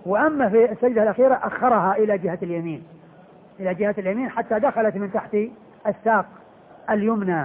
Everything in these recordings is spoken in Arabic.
وأما في السجدة الأخيرة أخرها إلى جهة اليمين، إلى جهة اليمين حتى دخلت من تحت الساق اليمنى،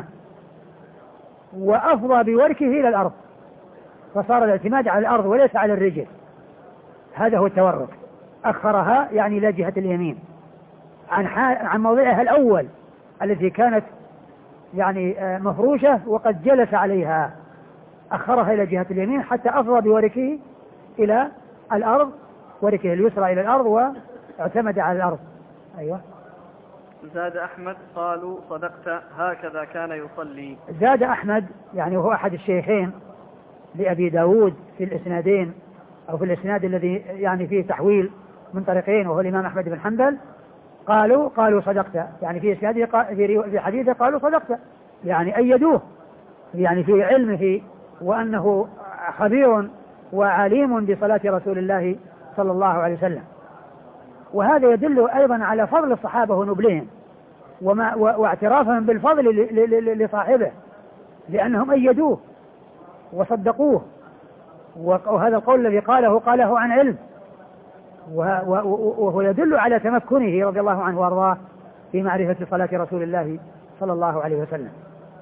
وأفضى بوركه إلى الأرض، فصار الاعتماد على الأرض وليس على الرجل. هذا هو التورك. أخرها يعني إلى جهة اليمين عن موضعها الأول التي كانت يعني مفروشة وقد جلس عليها، أخرها إلى جهة اليمين حتى أفضى بوركه إلى الأرض، وركه اليسرى إلى الأرض واعتمد على الأرض. أيوة. زاد أحمد قالوا صدقت هكذا كان يصلي. زاد أحمد يعني وهو أحد الشيخين لأبي داود في الإسنادين أو في الإسناد الذي يعني فيه تحويل من طريقين وهو الإمام أحمد بن حنبل، قالوا صدقت، يعني في إسناده في حديثه قالوا صدقت، يعني أيدوه يعني في علمه وأنه خبير وعليم بصلاة رسول الله صلى الله عليه وسلم. وهذا يدل أيضا على فضل الصحابة ونبلهم واعترافهم بالفضل لصاحبه، لأنهم أيدوه وصدقوه، وهذا القول الذي قاله عن علم، وهو يدل على تمكنه رضي الله عنه وارضاه في معرفة صلاة رسول الله صلى الله عليه وسلم.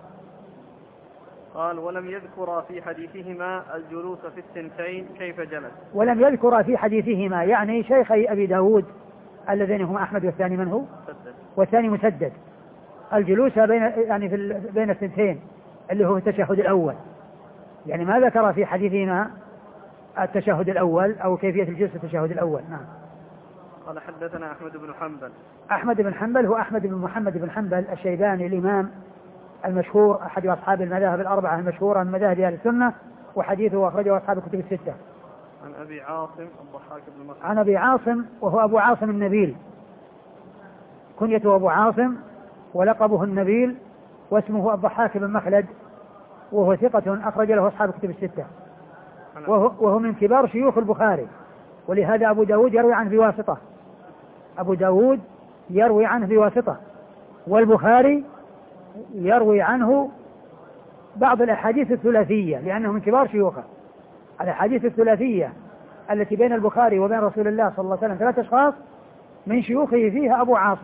قال ولم يذكر في حديثهما الجلوس في الثنتين كيف جلس. ولم يذكر في حديثهما يعني شيخي أبي داود الذين هم أحمد والثاني من هو؟ والثاني مسدد. الجلوس بين الثنتين اللي هو التشهد الأول، يعني ما ذكر في حديثهما التشهد الأول أو كيفية الجلوس التشهد الأول. نعم. قال حدثنا أحمد بن حنبل. أحمد بن حنبل هو أحمد بن محمد بن حنبل الشيباني الإمام المشهور أحد أصحاب المذاهب الأربعة المشهورة من مذاهب أهل السنة، وحديثه أخرجه أصحاب الكتب الستة. عن أبي عاصم الضحاك بن مخلد. عن أبي عاصم وهو أبو عاصم النبيل، كنيته أبو عاصم ولقبه النبيل، واسمه الضحاك بن مخلد، وهو ثقة أخرج له أصحاب الكتب الستة، وهو من كبار شيوخ البخاري، ولهذا أبو داود يروي عنه بواسطة. أبو داود يروي عنه بواسطة، والبخاري يروي عنه بعض الأحاديث الثلاثية لأنه من كبار شيوخه. الأحاديث الثلاثية التي بين البخاري وبين رسول الله صلى الله عليه وسلم 3 أشخاص من شيوخه فيها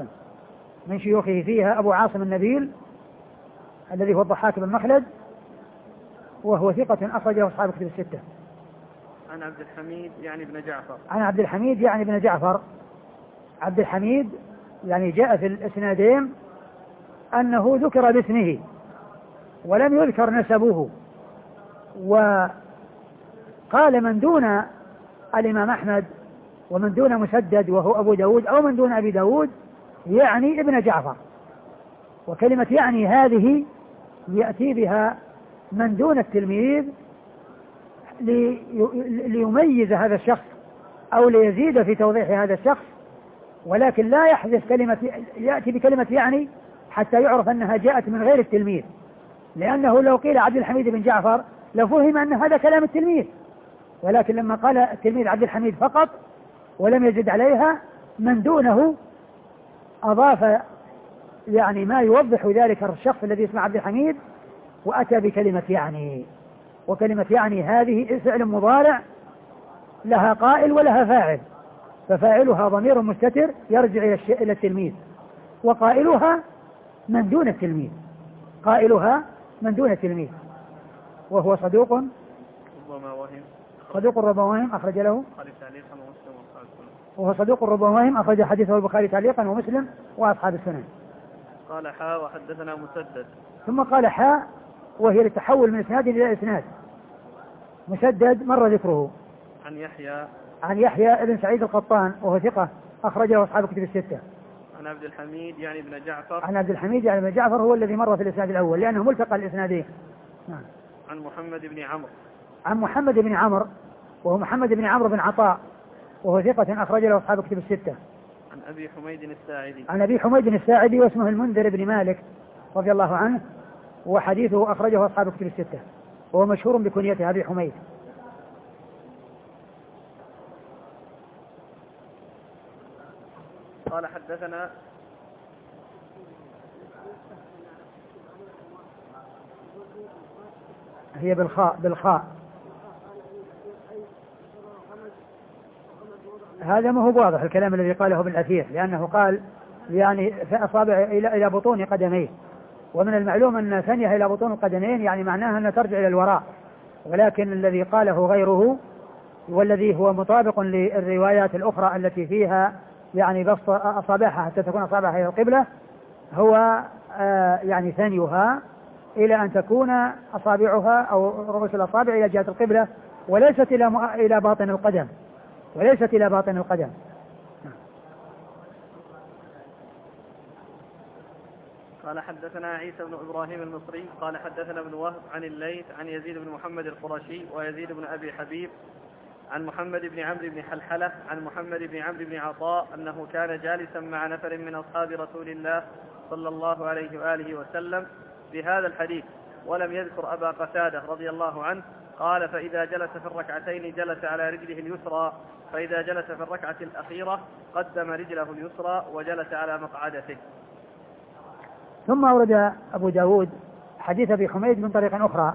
أبو عاصم النبيل الذي هو الضحاك بن مخلد، وهو ثقة أخرجه أصحاب الكتب الستة. عن عبد الحميد يعني ابن جعفر. عن عبد الحميد يعني ابن جعفر. عبد الحميد يعني جاء في الإسنادين أنه ذكر باسمه ولم يذكر نسبه، وقال من دون الإمام أحمد ومن دون مسدد وهو أبو داود أو من دون أبي داود يعني ابن جعفر. وكلمة يعني هذه يأتي بها من دون التلميذ ليميز هذا الشخص أو ليزيد في توضيح هذا الشخص، ولكن لا يحذف يأتي بكلمة يعني حتى يعرف أنها جاءت من غير التلميذ، لأنه لو قيل عبد الحميد بن جعفر لفهم أن هذا كلام التلميذ، ولكن لما قال التلميذ عبد الحميد فقط ولم يزد عليها من دونه أضاف يعني ما يوضح ذلك الشخص الذي اسمه عبد الحميد، وأتى بكلمة يعني. وكلمة يعني هذه فعل مضارع لها قائل ولها فاعل، ففاعلها ضمير مستتر يرجع إلى التلميذ، وقائلها من دون التلميذ، وهو صدوق ربما وهم أخرج له، وهو صدوق ربما وهم أخرج حديثه البخاري تعليقا ومسلم وأصحاب السنن. قال حاء وحدثنا مسدد. ثم قال حاء وهي للتحول من إسناد إلى إسناد. مسدد مر ذكره. عن يحيى ابن سعيد القطان وهو ثقة أخرجه أصحاب الكتب الستة. عن عبد الحميد يعني ابن جعفر هو الذي مر في الإسناد الأول لأنه ملتقى الإسنادين. نعم. عن محمد بن عمرو وهو محمد بن عمرو بن عطاء وهو ثقة أخرج له أصحاب الكتب الستة. عن أبي حميد الساعدي واسمه المنذر بن مالك رضي الله عنه، وحديثه أخرجه أصحاب الكتب الستة، وهو مشهور بكنيته أبي حميد. قال حدثنا هي بالخاء هذا ما هو واضح الكلام الذي قاله ابن الأثير، لأنه قال يعني فأصابع إلى بطون قدميه، ومن المعلوم أن ثانية إلى بطون القدمين يعني معناها أن ترجع إلى الوراء، ولكن الذي قاله غيره والذي هو مطابق للروايات الأخرى التي فيها يعني بسط أصابعها حتى تكون أصابعها إلى القبلة هو يعني ثانيها إلى أن تكون أصابعها أو رؤوس الأصابع إلى جهة القبلة، وليست إلى باطن القدم، وليست إلى باطن القدم. قال حدثنا عيسى بن إبراهيم المصري قال حدثنا ابن وهب عن الليث عن يزيد بن محمد القرشي ويزيد بن أبي حبيب عن محمد بن عمرو بن حلحلة عن محمد بن عمرو بن عطاء أنه كان جالسا مع نفر من أصحاب رسول الله صلى الله عليه وآله وسلم بهذا الحديث ولم يذكر أبا قتادة رضي الله عنه. قال فإذا جلس في الركعتين جلس على رجله اليسرى، فإذا جلس في الركعة الأخيرة قدم رجله اليسرى وجلس على مقعدته. ثم أورد أبو داود حديث أبي حميد من طريق أخرى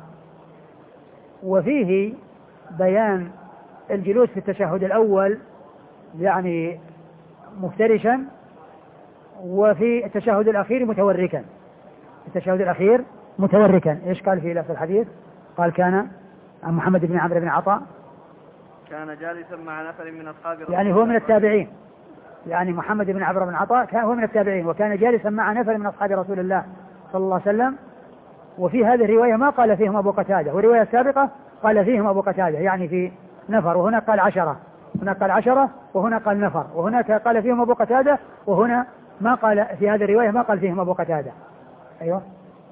وفيه بيان الجلوس في التشهد الأول يعني مفترشا، وفي التشهد الأخير متوركا. التشهد الأخير متوركا. إيش قال في لفظ الحديث؟ قال كان عن محمد بن عمرو بن عطاء كان جالسا مع نفر من أصحاب يعني هو من التابعين، يعني محمد بن عمرو بن عطاء كان هو من التابعين وكان جالسا مع نفر من أصحاب رسول الله صلى الله عليه وسلم. وفي هذه الرواية ما قال فيهم أبو قتادة، والرواية السابقة قال فيهم أبو قتادة يعني في نفر، وهنا قال 10، هنا قال 10 وهنا قال نفر، وهناك قال فيهم أبو قتادة وهنا ما قال في هذه الرواية ما قال فيهم أبو قتادة. أيوة.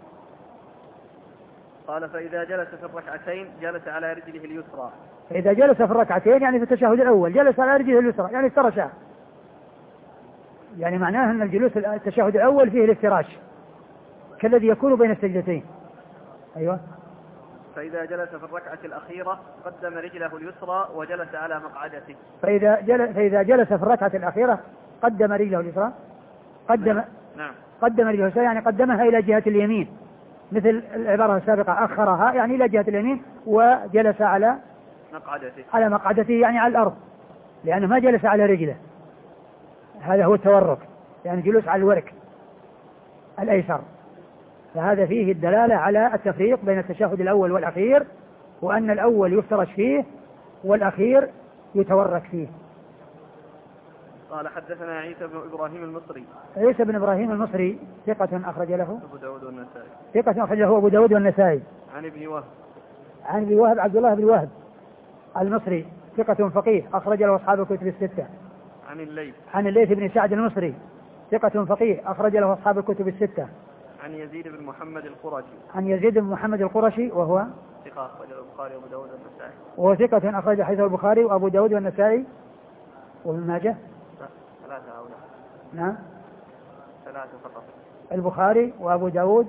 قال فإذا جلس في الركعتين جلس على رجله اليسرى. فإذا جلس في الركعتين يعني في التشهد الأول جلس على رجله اليسرى يعني افترشها، يعني معناه أن الجلوس التشهد الأول فيه الافتراش كالذي يكون بين السجدتين. أيوة. فإذا جلس في الركعة الأخيرة قدم رجله اليسرى وجلس على مقعدته. فإذا جلس في الركعة الأخيرة قدم رجله اليسرى نعم. قدم رجله اليسرى يعني قدمها إلى جهة اليمين، مثل العبارة السابقة أخرها يعني إلى جهة اليمين وجلس على مقعدته يعني على الأرض، لأنه ما جلس على رجله. هذا هو التورك، يعني جلوس على الورك الأيسر. فهذا فيه الدلالة على التفريق بين التشهد الأول والأخير، وأن الأول يفترش فيه والأخير يتورك فيه. قال حدثنا عيسى بن إبراهيم المصري. عيسى بن إبراهيم المصري ثقة أخرج له أبو داود والنسائي. ثقة أخرج له أبو داود والنسائي. عن ابن وهب. عن ابن وهب عبد الله بن وهب المصري ثقة فقيه أخرج له أصحاب الكتب الستة. عن الليث بن سعد المصري ثقة فقيه أخرج له أصحاب الكتب الستة. عن يزيد بن محمد القرشي. عن يزيد بن محمد القرشي وهو ثقة أخرج البخاري وأبو داود والنسائي. وهو ثقة أخرج حديث البخاري وأبو داود والنسائي وابن ماجه. ثلاثة هؤلاء. نعم. 3 فقط. البخاري وأبو داود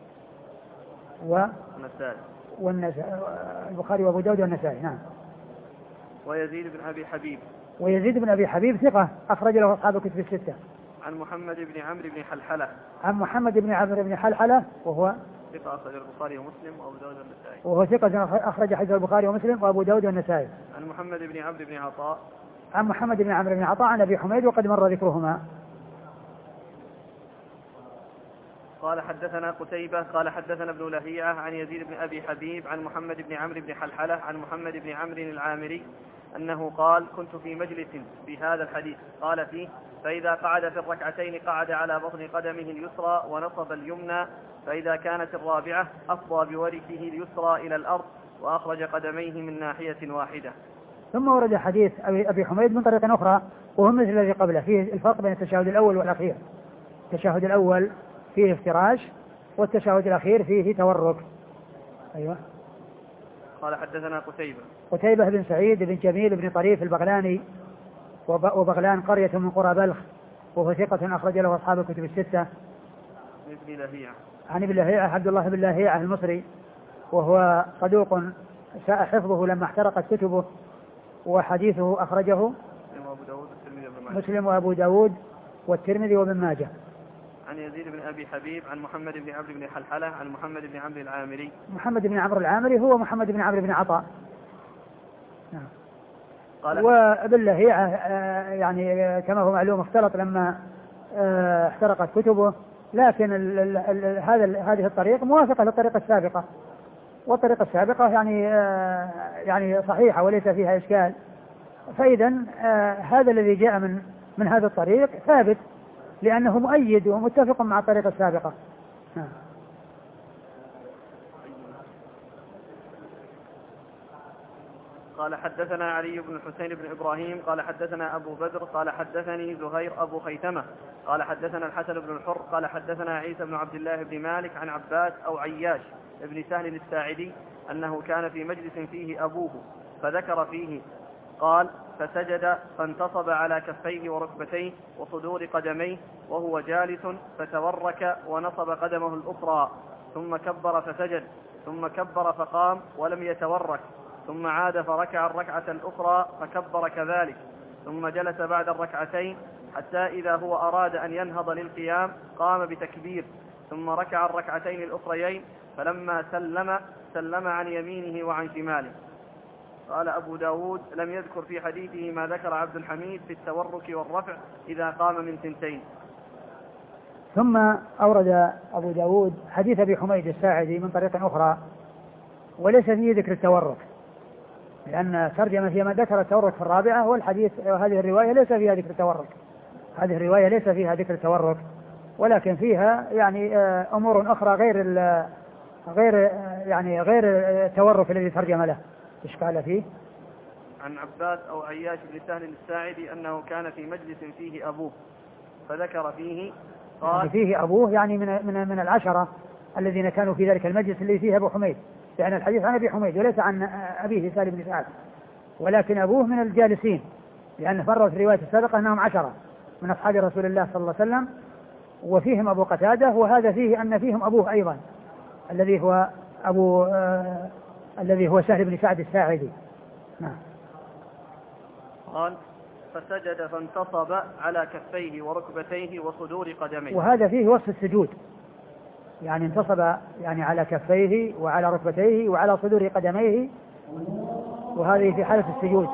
والنسائي. البخاري وأبو داود والنسائي. نعم. ويزيد بن أبي حبيب. ويزيد بن أبي حبيب ثقة أخرج له أصحاب الكتب الستة. عن محمد بن عمرو بن حلحلة. عن محمد بن عمرو بن حلحلة وهو ثقة أخرج البخاري ومسلم وأبو داود والنسائي. وهو ثقة أخرج حديث البخاري ومسلم وأبو داود والنسائي. عن محمد بن عمرو بن عطاء. عن محمد بن عمرو بن عطاء عن أبي حميد وقد مر ذكرهما. قال حدثنا قتيبة قال حدثنا ابن لهيعة عن يزيد بن أبي حبيب عن محمد بن عمرو بن حلحلة عن محمد بن عمرو العامري أنه قال كنت في مجلس بهذا الحديث قال فيه فإذا قعد في الركعتين قعد على بطن قدمه اليسرى ونصب اليمنى، فإذا كانت الرابعة أفضى بوركه اليسرى إلى الأرض وأخرج قدميه من ناحية واحدة. ثم ورد حديث أبي حميد من طريق أخرى وهو مثل الذي قبله، فيه الفرق بين التشهد الأول والأخير. التشهد الأول فيه افتراش والتشهد الأخير فيه تورك. أيوة. قال حدثنا قتيبة بن سعيد بن جميل بن طريف البغلاني وبغلان قرية من قرى بلخ وهو ثقة أخرج له أصحاب الكتب الستة. عن ابن لهيعة عبد الله بن لهيعة المصري وهو صدوق ساء حفظه لما احترقت كتبه، وحديثه أخرجه مسلم وأبو داود والترمذي وابن ماجه. عن يزيد بن أبي حبيب عن محمد بن عمرو بن حلحلة عن محمد بن عمرو العامري. محمد بن عمرو العامري هو محمد بن عمرو بن عطاء. نعم. وباللهيعة يعني كما هو معلوم اختلط لما احترقت كتبه، لكن هذه الطريقة موافقة للطريقة السابقة، والطريقة السابقة يعني صحيحة وليس فيها إشكال. فإذا هذا الذي جاء من هذا الطريق ثابت لأنه مؤيد ومتفق مع الطريقة السابقة. قال حدثنا علي بن الحسين بن إبراهيم قال حدثنا أبو بدر قال حدثني زهير أبو خيثمة قال حدثنا الحسن بن الحر قال حدثنا عيسى بن عبد الله بن مالك عن عباس أو عياش بن سهل الساعدي أنه كان في مجلس فيه أبوه فذكر فيه قال فسجد فانتصب على كفيه وركبتيه وصدور قدميه وهو جالس فتورك ونصب قدمه الأخرى ثم كبر فسجد ثم كبر فقام ولم يتورك ثم عاد فركع الركعة الأخرى فكبر كذلك ثم جلس بعد الركعتين حتى إذا هو أراد أن ينهض للقيام قام بتكبير ثم ركع الركعتين الأخريين فلما سلم عن يمينه وعن شماله. قال أبو داود لم يذكر في حديثه ما ذكر عبد الحميد في التورك والرفع إذا قام من ثنتين. ثم أورد أبو داود حديث أبي حميد الساعدي من طريق أخرى وليس فيه ذكر التورك، لأن ترجمة فيما ذكر التورك في الرابعة والحديث وهذه الرواية ليس فيها ذكر التورك، هذه الرواية ليس فيها ذكر التورك، ولكن فيها يعني أمور أخرى غير التورك الذي ترجم له. إيش قال فيه؟ عن عباس أو عياش بن سهل الساعدي أنه كان في مجلس فيه أبوه فذكر فيه قال فيه أبوه يعني من العشرة الذين كانوا في ذلك المجلس اللي فيه أبو حميد، يعني الحديث عن أبي حميد وليس عن أبيه سالم بن سعد، ولكن أبوه من الجالسين، لأن فروا في الرواية السابقة أنهم 10 من أصحاب رسول الله صلى الله عليه وسلم وفيهم أبو قتادة، وهذا فيه أن فيهم أبوه أيضا الذي هو سهل بن سعد الساعدي. نعم. قال فسجد فانتصب على كفيه وركبتيه وصدور قدميه، وهذا فيه وصف السجود، يعني انتصب يعني على كفيه وعلى ركبتيه وعلى صدور قدميه، وهذه في حالة السجود.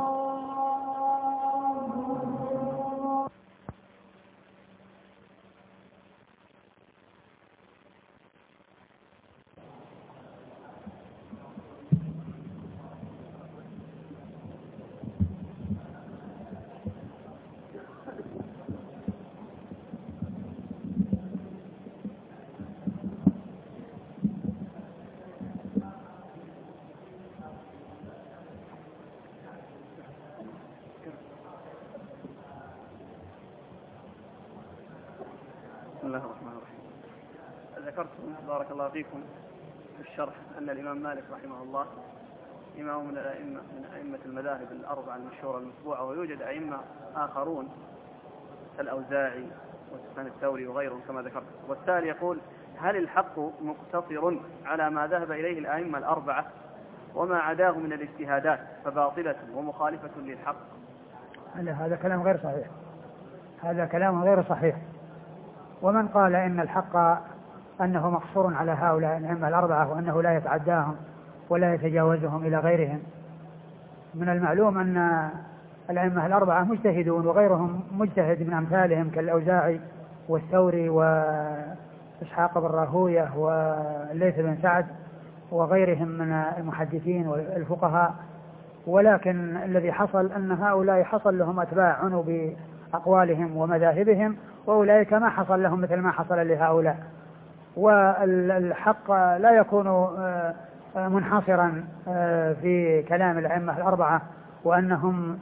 بسم الله الرحمن الرحيم. ذكرتم بارك الله فيكم في الشرح أن الإمام مالك رحمه الله إمام من أئمة المذاهب الأربعة المشهورة المتبوعة، ويوجد أئمة آخرون كالأوزاعي وسفيان الثوري وغيرهم كما ذكرت. والسائل يقول هل الحق مقتصر على ما ذهب إليه الأئمة الأربعة وما عداه من الاجتهادات فباطلة ومخالفة للحق؟ هذا كلام غير صحيح، هذا كلام غير صحيح. ومن قال إن الحق أنه مقصور على هؤلاء الأئمة الأربعة وأنه لا يتعداهم ولا يتجاوزهم إلى غيرهم، من المعلوم أن الأئمة الأربعة مجتهدون وغيرهم مجتهد من أمثالهم كالأوزاعي والثوري وإسحاق بن راهوية والليث بن سعد وغيرهم من المحدثين والفقهاء، ولكن الذي حصل أن هؤلاء حصل لهم أتباع عنوا بأقوالهم ومذاهبهم، وأولئك ما حصل لهم مثل ما حصل لهؤلاء. والحق لا يكون منحصرا في كلام الأئمة الأربعة وأنهم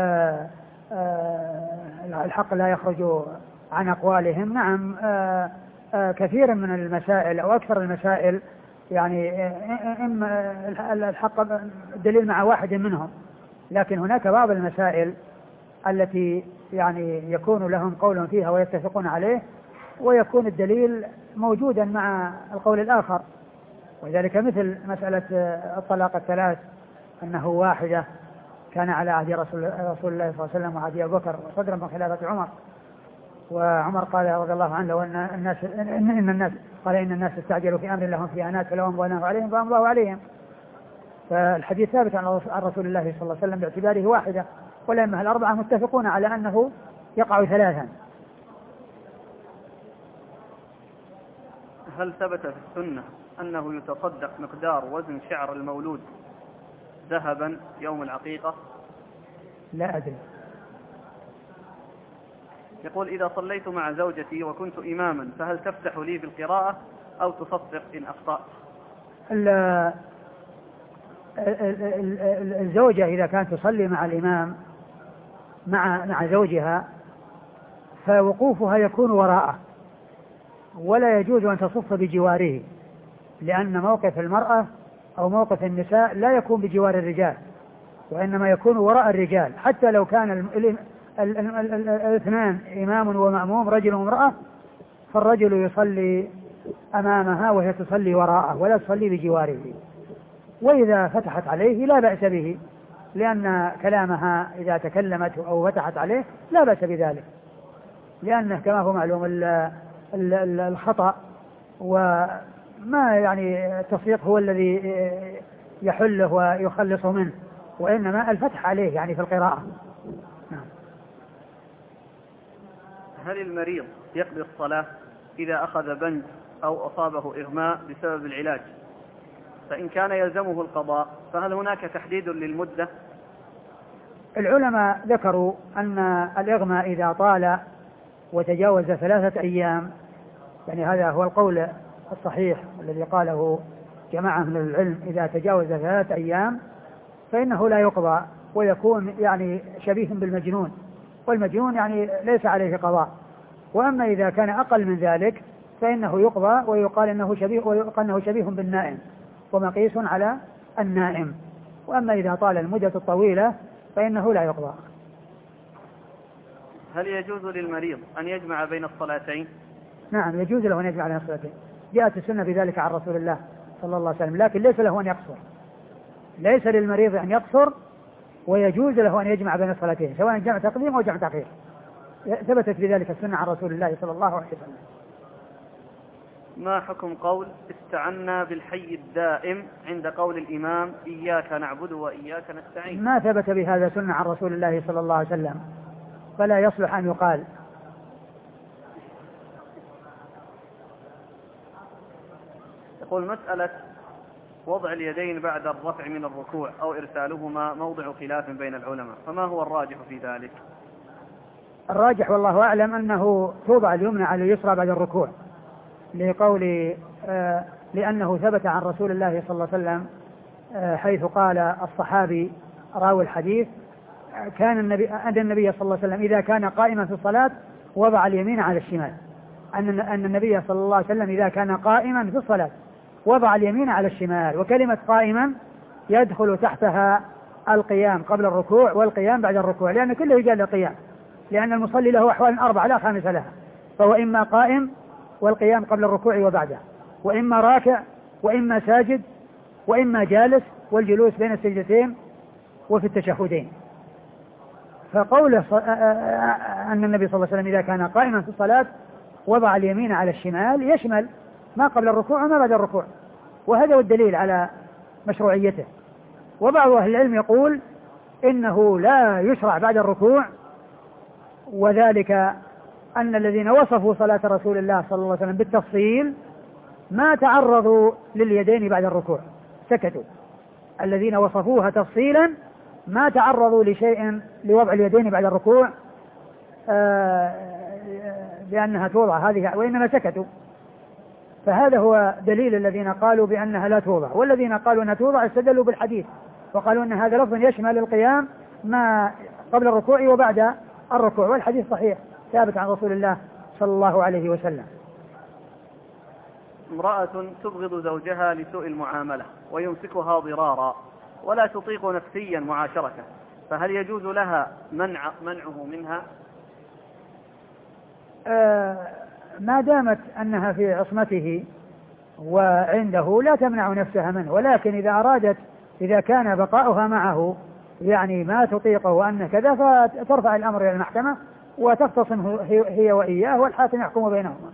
الحق لا يخرج عن أقوالهم. نعم كثير من المسائل أو أكثر المسائل يعني إما الحق دليل مع واحد منهم، لكن هناك بعض المسائل التي يعني يكون لهم قول فيها ويتفقون عليه ويكون الدليل موجودا مع القول الآخر، وذلك مثل مسألة الطلاق الثلاث أنه واحدة كان على عهد رسول الله صلى الله عليه وسلم وعهد أبي بكر وصدرا من خلافة عمر، وعمر قال رضي الله عنه إن الناس استعجلوا في أمر لهم فيه أنات فلو أمضيناه عليهم فأمضاه عليهم. فالحديث ثابت عن رسول الله صلى الله عليه وسلم باعتباره واحدة والأئمة الأربعة متفقون على أنه يقع ثلاثا. هل ثبت في السنة أنه يتصدق مقدار وزن شعر المولود ذهبا يوم العقيقة؟ لا أدري. يقول: إذا صليت مع زوجتي وكنت إماما فهل تفتح لي بالقراءة أو تصفق إن أخطأت؟ الزوجة إذا كانت تصلي مع الإمام مع زوجها فوقوفها يكون وراءه، ولا يجوز أن تصف بجواره، لأن موقف المرأة أو موقف النساء لا يكون بجوار الرجال، وإنما يكون وراء الرجال. حتى لو كان الاثنان إمام ومأموم رجل وامرأة، فالرجل يصلي أمامها وهي تصلي وراءه ولا تصلي بجواره. وإذا فتحت عليه لا بأس به، لأن كلامها إذا تكلمت أو فتحت عليه لا بأس بذلك، لأنه كما هو معلوم الخطأ وما يعني التصفيق هو الذي يحله ويخلص منه، وإنما الفتح عليه يعني في القراءة. نعم. هل المريض يقضي الصلاة إذا أخذ بنج أو أصابه إغماء بسبب العلاج؟ فإن كان يلزمه القضاء فهل هناك تحديد للمدة؟ العلماء ذكروا أن الإغماء إذا طال وتجاوز 3 أيام، يعني هذا هو القول الصحيح الذي قاله جماعة من العلم، إذا تجاوز 3 أيام فإنه لا يقضى ويكون يعني شبيه بالمجنون، والمجنون يعني ليس عليه قضاء. وأما إذا كان أقل من ذلك فإنه يقضى ويقال أنه شبيه بالنائم ومقيس على النائم. وأما إذا طال المدة الطويلة فإنه لا يقضى. هل يجوز للمريض أن يجمع بين الصلاتين؟ نعم، يجوز له أن يجمع بين الصلاتين، جاءت السنة في ذلك عن رسول الله صلى الله عليه وسلم، لكن ليس له أن يقصر، ليس للمريض أن يقصر، ويجوز له أن يجمع بين الصلاتين سواء جمع تقديم أو جمع تأخير، ثبتت في ذلك السنة عن رسول الله صلى الله عليه وسلم. ما حكم قول استعنا بالحي الدائم عند قول الإمام إياك نعبد وإياك نستعين؟ ما ثبت بهذا سنة عن رسول الله صلى الله عليه وسلم، فلا يصلح أن يقال. يقول: مسألة وضع اليدين بعد الرفع من الركوع أو إرسالهما موضع خلاف بين العلماء، فما هو الراجح في ذلك؟ الراجح والله أعلم أنه توضع اليمنى على اليسرى بعد الركوع، لأنه ثبت عن رسول الله صلى الله عليه وسلم حيث قال الصحابي راوي الحديث كان النبي صلى الله عليه وسلم إذا كان قائما في الصلاة وضع اليمين على الشمال، أن النبي صلى الله عليه وسلم إذا كان قائما في الصلاة وضع اليمين على الشمال. وكلمة قائما يدخل تحتها القيام قبل الركوع والقيام بعد الركوع، لأن كله يجعل للقيام، لأن المصلي له أحوال 4 لا خامس لها، فهو إما قائم والقيام قبل الركوع وبعده، وإما راكع، وإما ساجد، وإما جالس والجلوس بين السجدتين وفي التشهدين. فقوله أن النبي صلى الله عليه وسلم إذا كان قائما في الصلاة وضع اليمين على الشمال يشمل ما قبل الركوع وما بعد الركوع، وهذا هو الدليل على مشروعيته. وبعض أهل العلم يقول إنه لا يشرع بعد الركوع، وذلك أن الذين وصفوا صلاة رسول الله صلى الله عليه وسلم بالتفصيل ما تعرضوا لليدين بعد الركوع، سكتوا. الذين وصفوها تفصيلا ما تعرضوا لشيء لوضع اليدين بعد الركوع بأنها توضع هذه، وإنما سكتوا. فهذا هو دليل الذين قالوا بأنها لا توضع، والذين قالوا أنها توضع استدلوا بالحديث وقالوا أن هذا لفظ يشمل القيام ما قبل الركوع وبعد الركوع، والحديث صحيح ثابت عن رسول الله صلى الله عليه وسلم. امرأة تبغض زوجها لسوء المعاملة ويمسكها ضرارا ولا تطيق نفسيا معاشرته، فهل يجوز لها منعه منها؟ ما دامت أنها في عصمته وعنده لا تمنع نفسها منه، ولكن إذا أرادت إذا كان بقاؤها معه يعني ما تطيقه وأن كذا فترفع الأمر إلى المحكمة وتختصم هي وإياه والحاكم يحكم بينهما.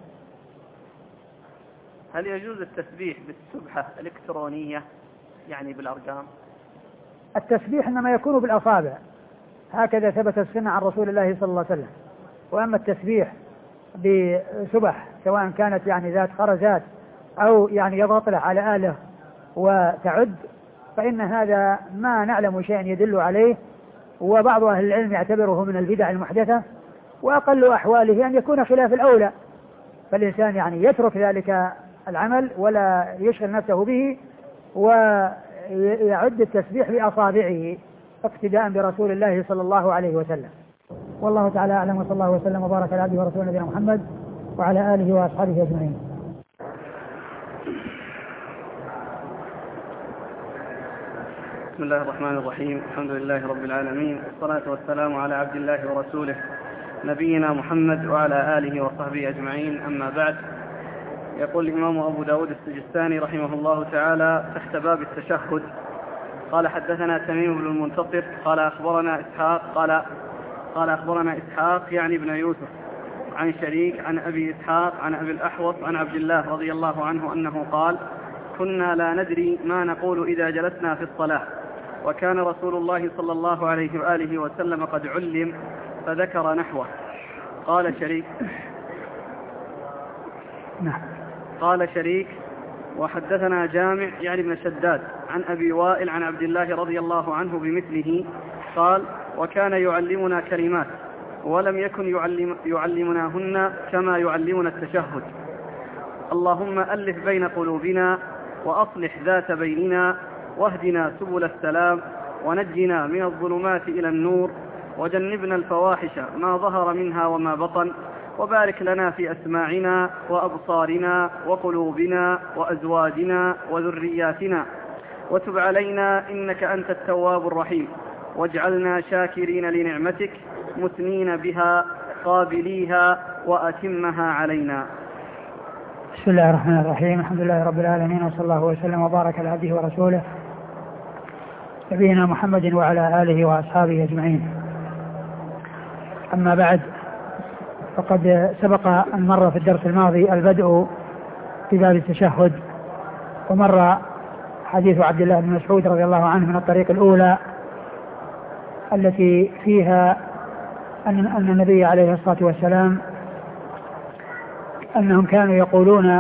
هل يجوز التسبيح بالسبحة الإلكترونية يعني بالأرقام؟ التسبيح إنما يكون بالأصابع، هكذا ثبت السنة عن رسول الله صلى الله عليه وسلم. وأما التسبيح بسبح سواء كانت يعني ذات خرزات أو يعني يضغط له على آله وتعد، فإن هذا ما نعلم شيئا يدل عليه، وبعض أهل العلم يعتبره من البدع المحدثة، وأقل أحواله أن يكون خلاف الأولى، فالإنسان يعني يترك ذلك العمل ولا يشغل نفسه به، ويعد التسبيح بأصابعه اقتداء برسول الله صلى الله عليه وسلم. والله تعالى أعلم، وصلى الله وسلم وبارك على عبده ورسوله نبينا محمد وعلى آله وأصحابه أجمعين. بسم الله الرحمن الرحيم. الحمد لله رب العالمين، والصلاة والسلام على عبد الله ورسوله نبينا محمد وعلى آله وصحبه أجمعين. أما بعد، يقول الإمام أبو داود السجستاني رحمه الله تعالى تحت باب التشهد: قال حدثنا تميم بن المنتصر قال أخبرنا إسحاق يعني ابن يوسف عن شريك عن أبي إسحاق عن أبي الأحوص عن عبد الله رضي الله عنه أنه قال: كنا لا ندري ما نقول إذا جلسنا في الصلاة، وكان رسول الله صلى الله عليه وآله وسلم قد علم فذكر نحوه. قال شريك: وحدثنا جامع يعني ابن شداد عن أبي وائل عن عبد الله رضي الله عنه بمثله، قال: وكان يعلمنا كلمات ولم يكن يعلمناهن كما يعلمنا التشهد: اللهم ألف بين قلوبنا وأصلح ذات بيننا واهدنا سبل السلام ونجنا من الظلمات إلى النور وجنبنا الفواحش ما ظهر منها وما بطن، وبارك لنا في أسماعنا وأبصارنا وقلوبنا وأزواجنا وذرياتنا، وتب علينا إنك أنت التواب الرحيم، واجعلنا شاكرين لنعمتك مثنين بها قابليها وأتمها علينا. بسم الله الرحمن الرحيم. الحمد لله رب العالمين، وصلى الله وسلم وبارك على عبده ورسوله نبينا محمد وعلى آله وأصحابه أجمعين. أما بعد، فقد سبق أن مر في الدرس الماضي البدء في باب التشهد، ومر حديث عبد الله بن مسعود رضي الله عنه من الطريق الأولى التي فيها أن النبي عليه الصلاة والسلام أنهم كانوا يقولون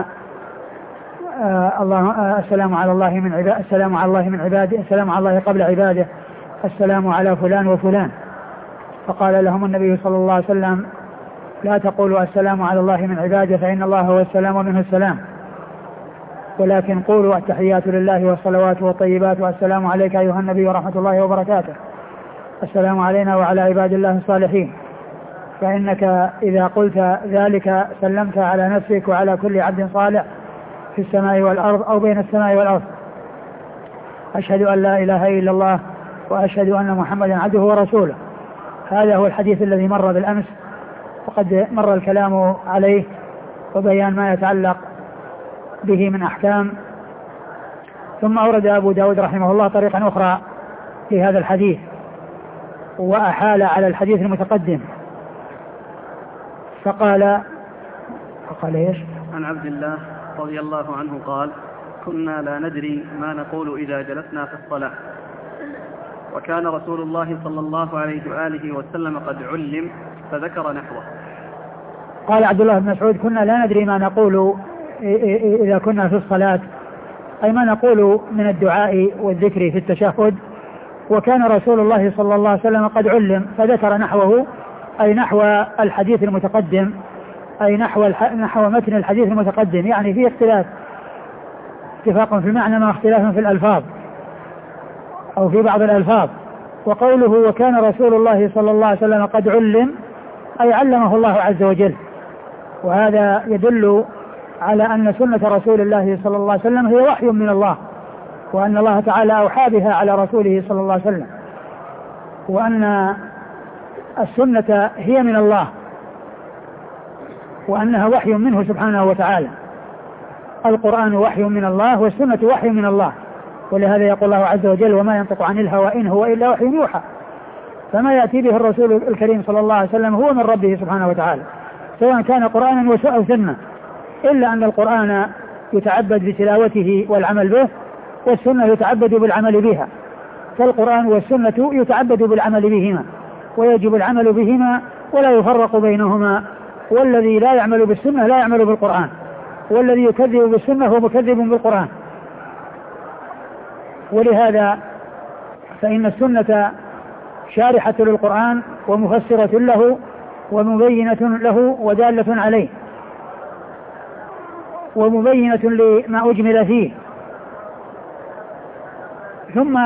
السلام على الله من عباده، السلام على الله من عباده، السلام على الله قبل عباده، السلام على فلان وفلان. فقال لهم النبي صلى الله عليه وسلم: لا تقولوا السلام على الله من عباده فإن الله هو السلام ومنه السلام، ولكن قولوا التحيات لله والصلوات والطيبات والسلام عليك أيها النبي ورحمة الله وبركاته، السلام علينا وعلى عباد الله الصالحين، فإنك إذا قلت ذلك سلمت على نفسك وعلى كل عبد صالح في السماء والأرض أو بين السماء والأرض. أشهد أن لا إله إلا الله وأشهد أن محمدا عبده ورسوله. هذا هو الحديث الذي مر بالأمس، وقد مر الكلام عليه وبيان ما يتعلق به من أحكام. ثم أورد أبو داود رحمه الله طريقا أخرى في هذا الحديث، وأحال على الحديث المتقدم، فقال إيش؟ عن عبد الله رضي الله عنه قال: كنا لا ندري ما نقول إذا جلسنا في الصلاة، وكان رسول الله صلى الله عليه وآله وسلم قد علم فذكر نحوه. قال عبد الله بن مسعود: كنا لا ندري ما نقول إذا كنا في الصلاة، أي ما نقول من الدعاء والذكر في التشهد، وكان رسول الله صلى الله عليه وسلم قد علم فذكر نحوه، أي نحو الحديث المتقدم، أي نحو متن الحديث المتقدم، يعني فيه اختلاف، اتفاق في المعنى مع اختلاف في الألفاظ أو في بعض الألفاظ. وقوله وكان رسول الله صلى الله عليه وسلم قد علم، أي علمه الله عز وجل، وهذا يدل على أن سنة رسول الله صلى الله عليه وسلم هي وحي من الله، وأن الله تعالى أوحى بها على رسوله صلى الله عليه وسلم، وأن السنة هي من الله، وأنها وحي منه سبحانه وتعالى. القرآن وحي من الله والسنة وحي من الله، ولهذا يقول الله عز وجل: وما ينطق عن الهوى إن هو إلا وحي يوحى. فما يأتي به الرسول الكريم صلى الله عليه وسلم هو من ربه سبحانه وتعالى، سواء كان قرآنا أو سنة، إلا أن القرآن يتعبد بتلاوته والعمل به، والسنة يتعبد بالعمل بها، فالقرآن والسنة يتعبد بالعمل بهما، ويجب العمل بهما ولا يفرق بينهما، والذي لا يعمل بالسنة لا يعمل بالقرآن، والذي يكذب بالسنة هو مكذب بالقرآن. ولهذا فإن السنة شارحة للقرآن ومفسرة له ومبينة له ودالة عليه ومبينة لما أجمل فيه. ثم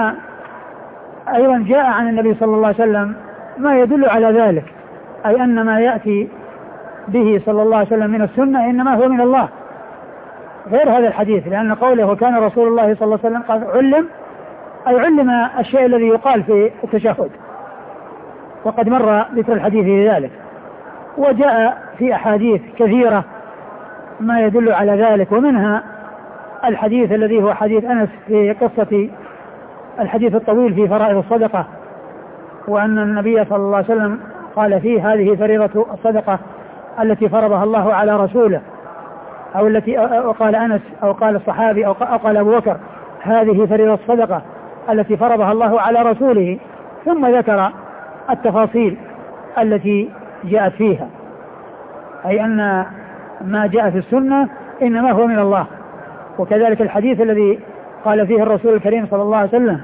أيضا جاء عن النبي صلى الله عليه وسلم ما يدل على ذلك، أي أن ما يأتي به صلى الله عليه وسلم من السنة إنما هو من الله، غير هذا الحديث، لأن قوله وكان رسول الله صلى الله عليه وسلم قال علم، أي علم الشيء الذي يقال في التشهد، وقد مر ذكر الحديث في ذلك. وجاء في أحاديث كثيرة ما يدل على ذلك، ومنها الحديث الذي هو حديث أنس في قصة الحديث الطويل في فرائض الصدقة، وأن النبي صلى الله عليه وسلم قال فيه هذه فريضة الصدقة التي فرضها الله على رسوله، أو التي قال أنس أو قال الصحابي أو قال أبو بكر هذه فريضة الصدقة التي فرضها الله على رسوله، ثم ذكر التفاصيل التي جاءت فيها، أي أن ما جاء في السنة إنما هو من الله. وكذلك الحديث الذي قال فيه الرسول الكريم صلى الله عليه وسلم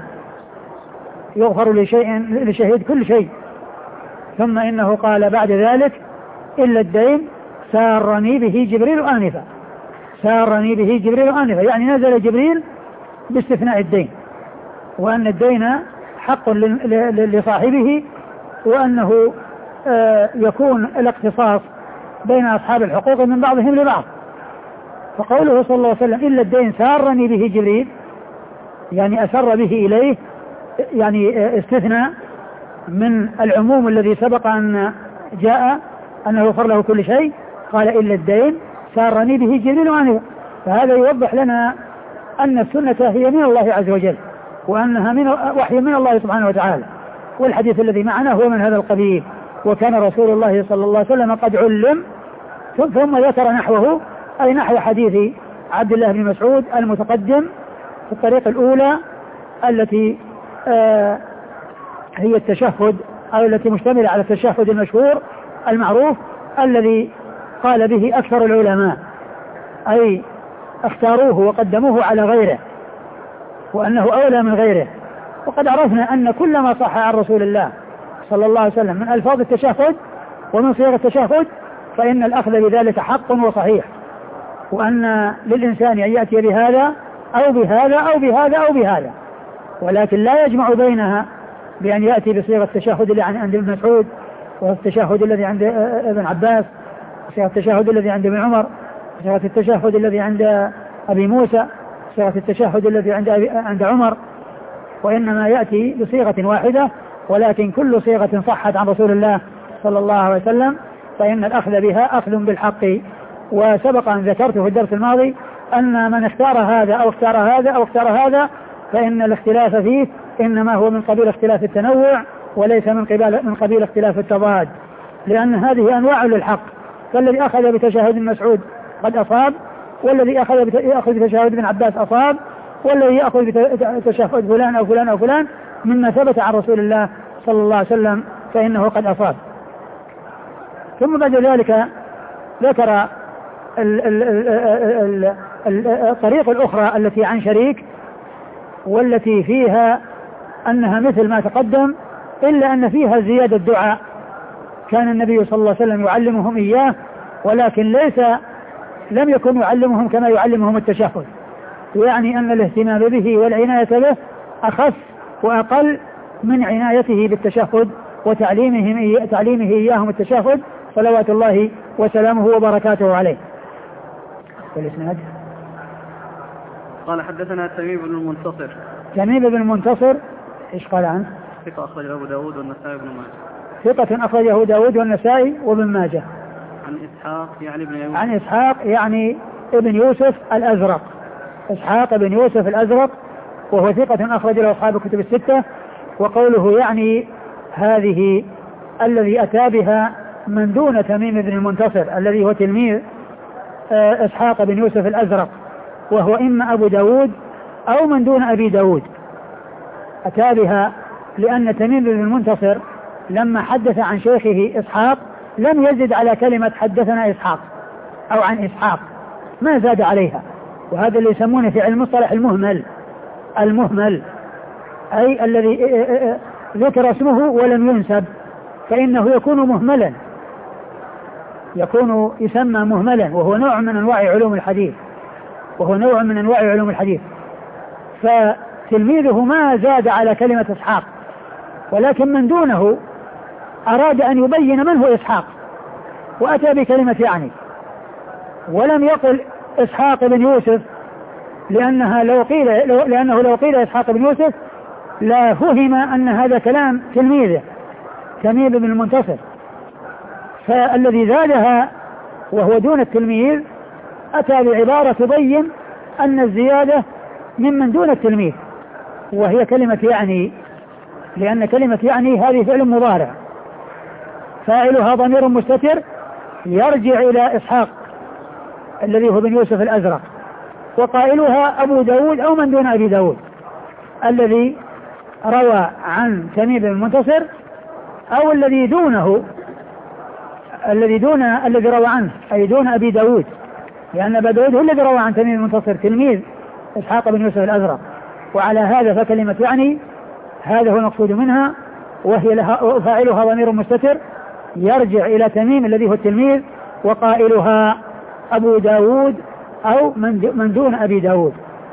يغفر لشهيد كل شيء، ثم إنه قال بعد ذلك إلا الدين سارني به جبريل آنفا، سارني به جبريل آنفا، يعني نزل جبريل باستثناء الدين، وأن الدين حق لصاحبه، وأنه يكون الاقتصاص بين أصحاب الحقوق من بعضهم لبعض. فقوله صلى الله عليه وسلم إلا الدين سارني به جبريل، يعني أسر به إليه، يعني استثنى من العموم الذي سبق أن جاء أنه يغفر له كل شيء، قال إلا الدين سارني به جبريل عنه. فهذا يوضح لنا أن السنة هي من الله عز وجل، وأنها من وحي من الله سبحانه وتعالى. والحديث الذي معنا هو من هذا القبيل، وكان رسول الله صلى الله عليه وسلم قد علم، ثم ذكر نحوه، أي نحو حديث عبد الله بن مسعود المتقدم في الطريق الأولى التي هي التشهد، أو التي مشتملة على التشهد المشهور المعروف الذي قال به أكثر العلماء، أي اختاروه وقدموه على غيره، وأنه أولى من غيره. وقد عرفنا أن كل ما صح عن رسول الله صلى الله عليه وسلم من ألفاظ التشهد ومن صيغ التشهد فإن الأخذ بذلك حق وصحيح، وأن للإنسان أن يأتي بهذا أو بهذا أو بهذا أو بهذا، ولكن لا يجمع بينها بأن يأتي بصيغة التشهد اللي عند ابن مسعود، والتشهد الذي عند ابن عباس، وصيغة التشهد الذي عند ابن عمر، وصيغة التشهد الذي عند أبي موسى، وصيغة التشهد الذي عند عمر، وإنما يأتي بصيغة واحدة، ولكن كل صيغة صحت عن رسول الله صلى الله عليه وسلم فإن الأخذ بها أخذ بالحق. وسبق أن ذكرت في الدرس الماضي أن من اختار هذا أو اختار هذا أو اختار هذا فإن الاختلاف فيه إنما هو من قبيل اختلاف التنوع وليس من قبيل اختلاف التضاد، لأن هذه أنواع للحق. فالذي أخذ بتشهد مسعود قد أصاب، والذي يأخذ بتشهد ابن عباس أصاب، والذي يأخذ بتشهد فلان أو فلان أو فلان مما ثبت عن رسول الله صلى الله عليه وسلم فإنه قد أصاب. ثم بعد ذلك ذكر الطريق الأخرى التي عن شريك، والتي فيها أنها مثل ما تقدم، إلا أن فيها زيادة دعاء كان النبي صلى الله عليه وسلم يعلمهم إياه، ولكن لم يكن يعلمهم كما يعلمهم التشهد، يعني أن الاهتمام به والعناية به أخف وأقل من عنايته بالتشهد وتعليمه إياهم التشهد صلوات الله وسلامه وبركاته عليه. والإسناد قال حدثنا تميم بن المنتصر. تميم بن المنتصر ايش قال عنه؟ ثقة أخرجه أبو داود والنسائي بن ماجه. ثقة أخرجه داود والنسائي وابن ماجه. عن إسحاق يعني ابن يوسف. عن إسحاق يعني ابن يوسف الأزرق، إسحاق ابن يوسف الأزرق، وهو ثقة أخرج له أصحاب الكتب الستة. وقوله يعني هذه الذي أتى بها من دون تميم بن المنتصر الذي هو تلميذ إسحاق بن يوسف الأزرق، وهو إما أبو داود أو من دون أبي داود. أتى بها لأن تميم بن المنتصر لما حدث عن شيخه إسحاق لم يزد على كلمة حدثنا إسحاق أو عن إسحاق، ما زاد عليها. وهذا اللي يسمونه في علم المصطلح المهمل، أي الذي ذكر اسمه ولم ينسب، فإنه يكون مهملا، يكون يسمى مهملا، وهو نوع من أنواع علوم الحديث. فتلميذه ما زاد على كلمة إسحاق، ولكن من دونه أراد أن يبين من هو إسحاق وأتى بكلمة يعني، ولم يقل إسحاق بن يوسف، لأنه لو قيل إسحاق بن يوسف لا فهم أن هذا كلام تلميذه تميم بن المنتصر. فالذي زادها وهو دون التلميذ أتى بعبارة تبين أن الزيادة ممن دون التلميذ، وهي كلمة يعني، لأن كلمة يعني هذه فعل مضارع فاعلها ضمير مستتر يرجع إلى إسحاق الذي هو بن يوسف الأزرق، وقائلها أبو داود أو من دون أبي داود الذي روى عن تميم بن المنتصر، أو الذي دونه الذي روى عنه أي دون أبي داود، لأن أبا داود هو الذي روى عن تميم بن المنتصر تلميذ إسحاق بن يوسف الأزرق. وعلى هذا فكلمة يعني هذا هو المقصود منها، وهي لها فاعلها ضمير مستتر يرجع إلى تميم الذي هو التلميذ، وقائلها أبو داود أو من دون أبي داود.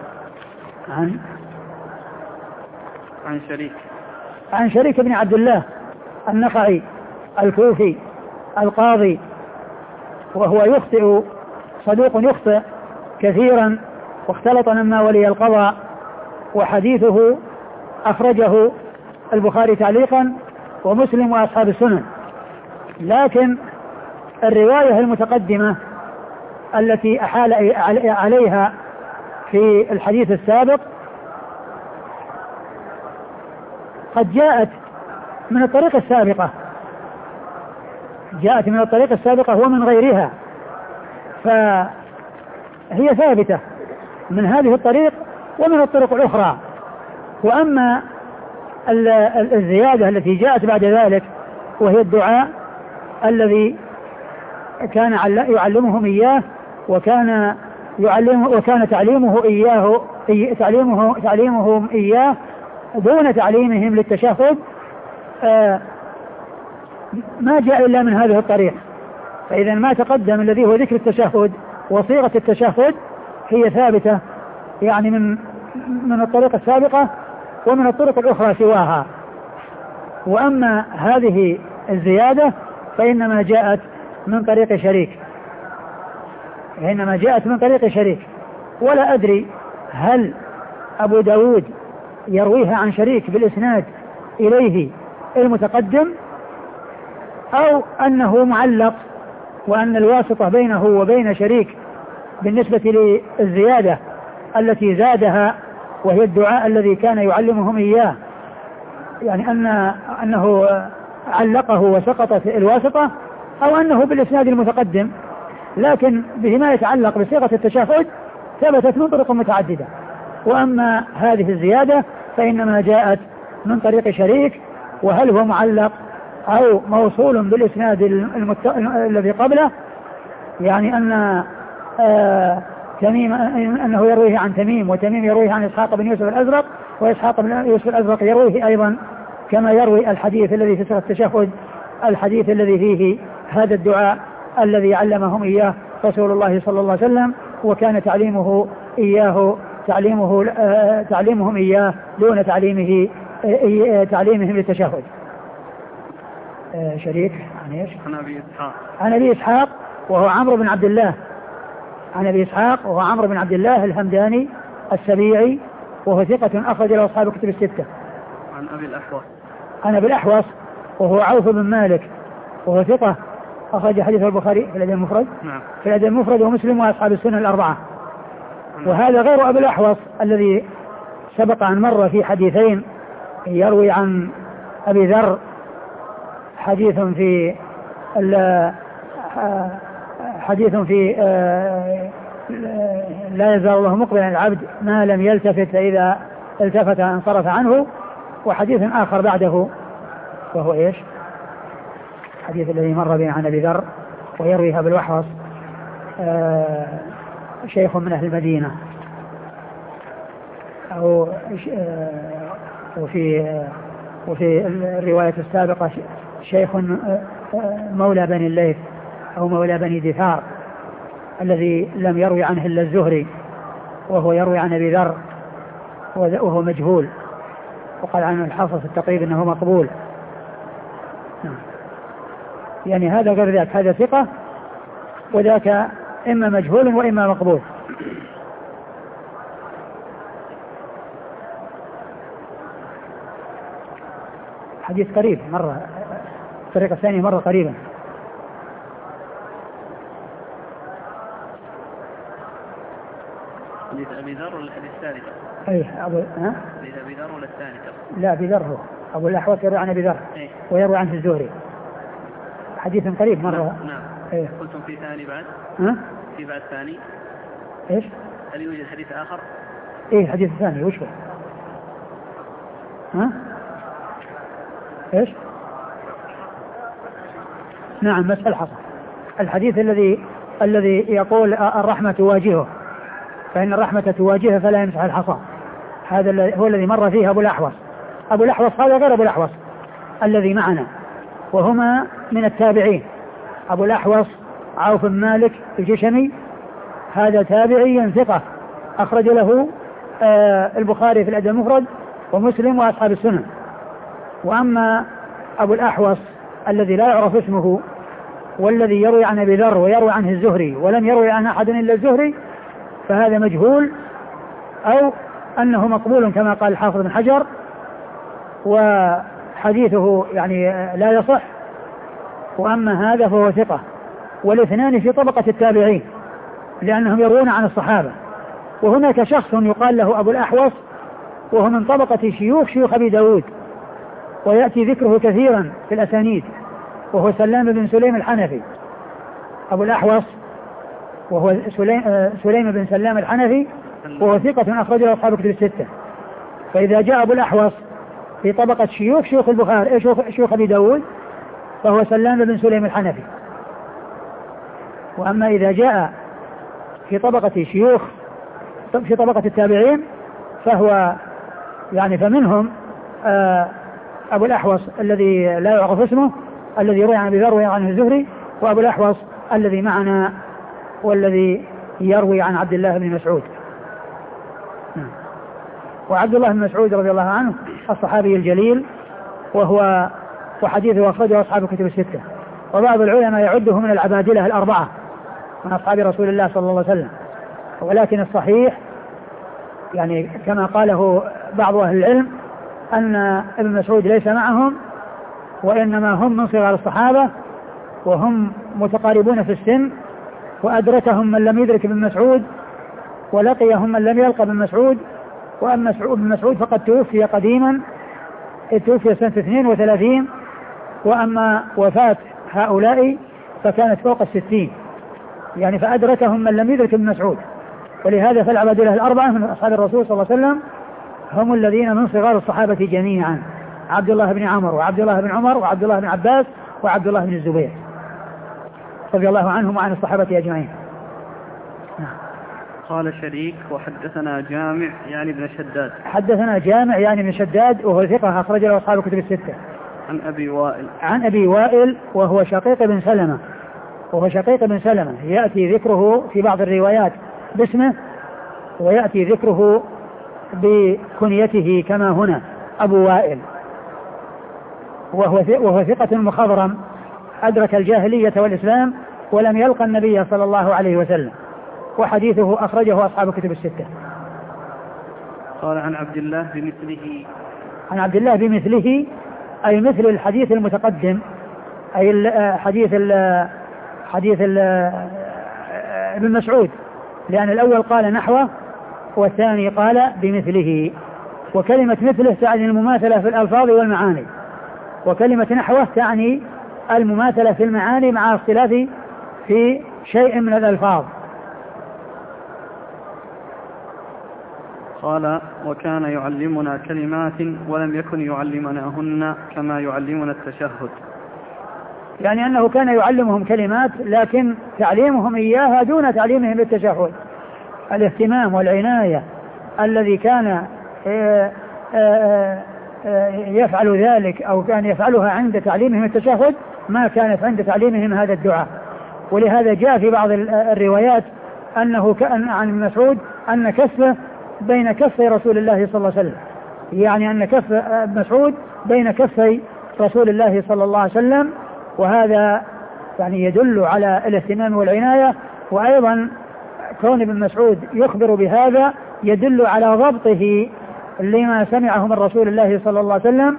عن شريك بن عبد الله النخعي الكوفي القاضي، وهو يخطئ، صدوق يخطئ كثيرا، واختلط لما ولي القضاء، وحديثه أخرجه البخاري تعليقا ومسلم وأصحاب السنن. لكن الرواية المتقدمة التي أحال عليها في الحديث السابق قد جاءت من الطريق السابقة ومن غيرها، فهي ثابتة من هذه الطريق ومن الطرق الأخرى. وأما الزيادة التي جاءت بعد ذلك وهي الدعاء الذي كان يعلمهم إياه، وكان تعليمهم إياه دون تعليمهم للتشهد، ما جاء إلا من هذه الطريق. فإذا ما تقدم الذي هو ذكر التشهد وصيغة التشهد هي ثابتة يعني من الطريق السابقة ومن الطرق الأخرى سواها. وأما هذه الزيادة فإنما جاءت من طريق شريك، ولا أدري هل أبو داود يرويها عن شريك بالإسناد إليه المتقدم، أو أنه معلق وأن الواسطة بينه وبين شريك بالنسبة للزيادة التي زادها وهي الدعاء الذي كان يعلمهم إياه، يعني أنه علقه وسقطت الواسطة، أو أنه بالإسناد المتقدم. لكن بما يتعلق بصيغة التشهد ثبتت من طرق متعددة. وأما هذه الزيادة فإنما جاءت من طريق شريك، وهل هو معلق أو موصول بالإسناد الذي قبله، يعني أنه يرويه عن تميم، وتميم يرويه عن إسحاق بن يوسف الأزرق، وإسحاق بن يوسف الأزرق يرويه أيضا كما يروي الحديث الذي في صيغة التشهد، الحديث الذي فيه هذا الدعاء الذي علمهم إياه رسول الله صلى الله عليه وسلم، وكان تعليمهم إياه دون تعليمهم للتشهد. شريك عن أبي إسحاق وهو عمرو بن عبد الله الهمداني السبيعي، وهو ثقة أخرج له أصحاب الكتب الستة. عن أبي الأحوص وهو عوف بن مالك، وهو ثقة أخرج حديث البخاري في الأدب المفرد ومسلم وأصحاب السنن الأربعة. وهذا غير أبي الأحوص الذي سبق أن مر في حديثين، يروي عن أبي ذر حديث في لا يزال الله مقبلا العبد ما لم يلتفت، فإذا التفت انصرف عنه، وحديث آخر بعده وهو إيش؟ الحديث الذي مر بنا عن أبي ذر ويرويها بالوحوص شيخ من أهل المدينة، أو وفي الرواية السابقة شيخ مولى بني الليث أو مولى بني دثار الذي لم يروي عنه إلا الزهري، وهو يروي عن أبي ذر وهو مجهول، وقال عنه الحافظ في التقريب أنه مقبول. يعني هذا غير ذاك، هذا ثقة وذاك إما مجهول وإما مقبول. حديث قريب مرة، الطريقة الثانية مرة قريبا. حديث أبي ذر ولا الحديث الثالث؟ أي حديث أبي ذر ولا الثالث؟ لا، أبي ذر هو أبو الأحوص يروي عن أبي ذر ويروي عنه الزهري، حديث قريب مرة. نعم. أيه. قلتم في ثاني بعد؟ في بعد ثاني؟ إيش؟ هل يوجد حديث آخر؟ إيه حديث ثاني وش هو؟ إيش؟ نعم مسح الحصى، الحديث الذي يقول الرحمة تواجهه، فإن الرحمة تواجهه فلا يمسح الحصى، هذا هو الذي مر فيه أبو الأحوص. أبو الأحوص هذا غير أبو الأحوص الذي معنا، وهما من التابعين. أبو الأحوص عوف بن مالك الجشمي، هذا تابعي ثقة أخرج له البخاري في الأدب المفرد ومسلم وأصحاب السنن. وأما أبو الأحوص الذي لا يعرف اسمه والذي يروي عن أبي ذر ويروي عنه الزهري ولم يروي عن أحد إلا الزهري، فهذا مجهول أو أنه مقبول كما قال الحافظ بن حجر، وحديثه يعني لا يصح. وأما هذا فهو ثقة، والاثنان في طبقة التابعين لأنهم يروون عن الصحابة. وهناك شخص يقال له أبو الأحوص وهو من طبقة شيوخ أبي داود، ويأتي ذكره كثيرا في الأسانيد، وهو سلام بن سليم الحنفي. أبو الأحوص وهو سليم بن سلام الحنفي، وهو ثقة أخرجه أصحاب كتب الستة. فإذا جاء أبو الأحوص في طبقة شيوخ البخاري شيوخ أبي داود فهو سلام بن سليم الحنفي. وأما إذا جاء في طبقة التابعين فهو يعني فمنهم أبو الأحوص الذي لا يعرف اسمه الذي يروي عن أبي ذر ويروي عنه الزهري، وأبو الأحوص الذي معنا والذي يروي عن عبد الله بن مسعود. وعبد الله بن مسعود رضي الله عنه الصحابي الجليل، وحديثه أخرجه أصحاب كتب الستة، وبعض العلماء يعده من العبادلة الأربعة من أصحاب رسول الله صلى الله عليه وسلم. ولكن الصحيح يعني كما قاله بعض أهل العلم أن ابن مسعود ليس معهم، وإنما هم من صغار الصحابة وهم متقاربون في السن، وأدركهم من لم يدرك ابن مسعود ولقيهم من لم يلقى ابن مسعود. وأما ابن مسعود فقد توفي قديما، توفي سنة 32، وأما وفاة هؤلاء فكانت فوق 60، يعني فأدركهم من لم يدرك ابن مسعود. ولهذا فالعبادلة الأربعة من أصحاب الرسول صلى الله عليه وسلم هم الذين من صغار الصحابة جميعا: عبد الله بن عمرو وعبد الله بن عمر وعبد الله بن عباس وعبد الله بن الزبير رضي الله عنهم وعن الصحابة أجمعين. قال شريك: وحدثنا جامع يعني ابن شداد. حدثنا جامع يعني ابن شداد وهو ثقة أخرج له أصحاب كتب الستة. عن أبي وائل وهو شقيق بن سلمة، يأتي ذكره في بعض الروايات باسمه، ويأتي ذكره بكنيته كما هنا أبو وائل، وهو ثقة مخضرم أدرك الجاهلية والإسلام ولم يلقى النبي صلى الله عليه وسلم، وحديثه أخرجه أصحاب كتب الستة. قال عن عبد الله بمثله. عن عبد الله بمثله أي مثل الحديث المتقدم، أي حديث ابن مسعود، لأن الأول قال نحوه والثاني قال بمثله. وكلمة مثله تعني المماثلة في الألفاظ والمعاني، وكلمة نحوه تعني المماثلة في المعاني مع اختلاف في شيء من الألفاظ. قال: وكان يعلمنا كلمات ولم يكن يعلمناهن كما يعلمنا التشهد. يعني أنه كان يعلمهم كلمات لكن تعليمهم إياها دون تعليمهم بالتشهد. الاهتمام والعناية الذي كان يفعل ذلك أو كان يفعلها عند تعليمهم التشهد ما كانت عند تعليمهم هذا الدعاء. ولهذا جاء في بعض الروايات أنه كان عن ابن مسعود أن كفه بين كفي رسول الله صلى الله عليه وسلم، يعني أن كف ابن مسعود بين كفي رسول الله صلى الله عليه وسلم، وهذا يعني يدل على الاهتمام والعناية. وأيضا كون ابن مسعود يخبر بهذا يدل على ضبطه لما سمعه من رسول الله صلى الله عليه وسلم،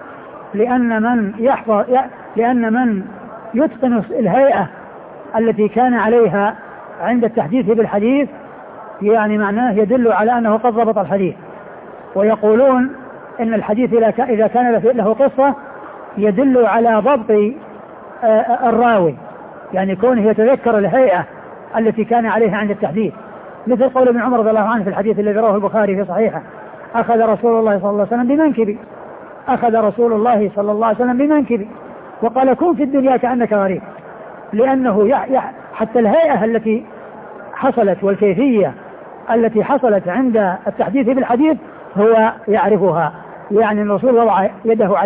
لأن من يتقن الهيئة التي كان عليها عند التحديث بالحديث يعني معناه يدل على أنه قد ضبط الحديث. ويقولون إن الحديث إذا كان له قصة يدل على ضبط الراوي، يعني كونه يتذكر الهيئة التي كان عليها عند التحديث، مثل قول ابن عمر رضي الله عنه في الحديث الذي رواه البخاري في صحيحه: أخذ رسول الله صلى الله عليه وسلم بمنكبي، أخذ رسول الله صلى الله عليه وسلم بمنكبي، وقال: كن في الدنيا كأنك غريب. لأنه حتى الهيئة التي حصلت والكيفية التي حصلت عند التحديث بالحديث هو يعرفها. يعني الرسول وضع يده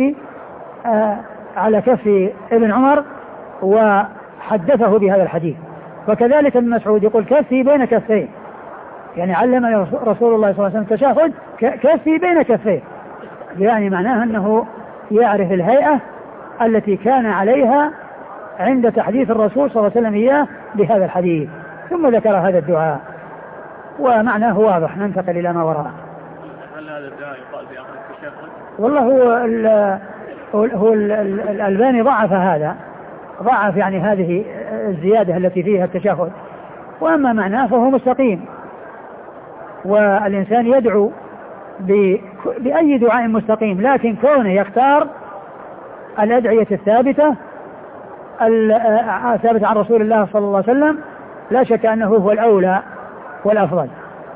على كف ابن عمر وحدثه بهذا الحديث. فكذلك ابن مسعود يقول: كفي بين كفيه، يعني علم رسول الله صلى الله عليه وسلم التشهد كفي بين كفيه، يعني معناها أنه يعرف الهيئة التي كان عليها عند تحديث الرسول صلى الله عليه وسلم إياه بهذا الحديث. ثم ذكر هذا الدعاء ومعناه واضح. ننتقل إلى ما وراءه. هل هذا الدعاء يقال في آخر التشهد؟ والله هو الألباني ضعف يعني هذه الزيادة التي فيها التشهد، وأما معناه فهو مستقيم. والإنسان يدعو بأي دعاء مستقيم، لكن كونه يختار الأدعية الثابتة عن رسول الله صلى الله عليه وسلم لا شك أنه هو الأولى والأفضل.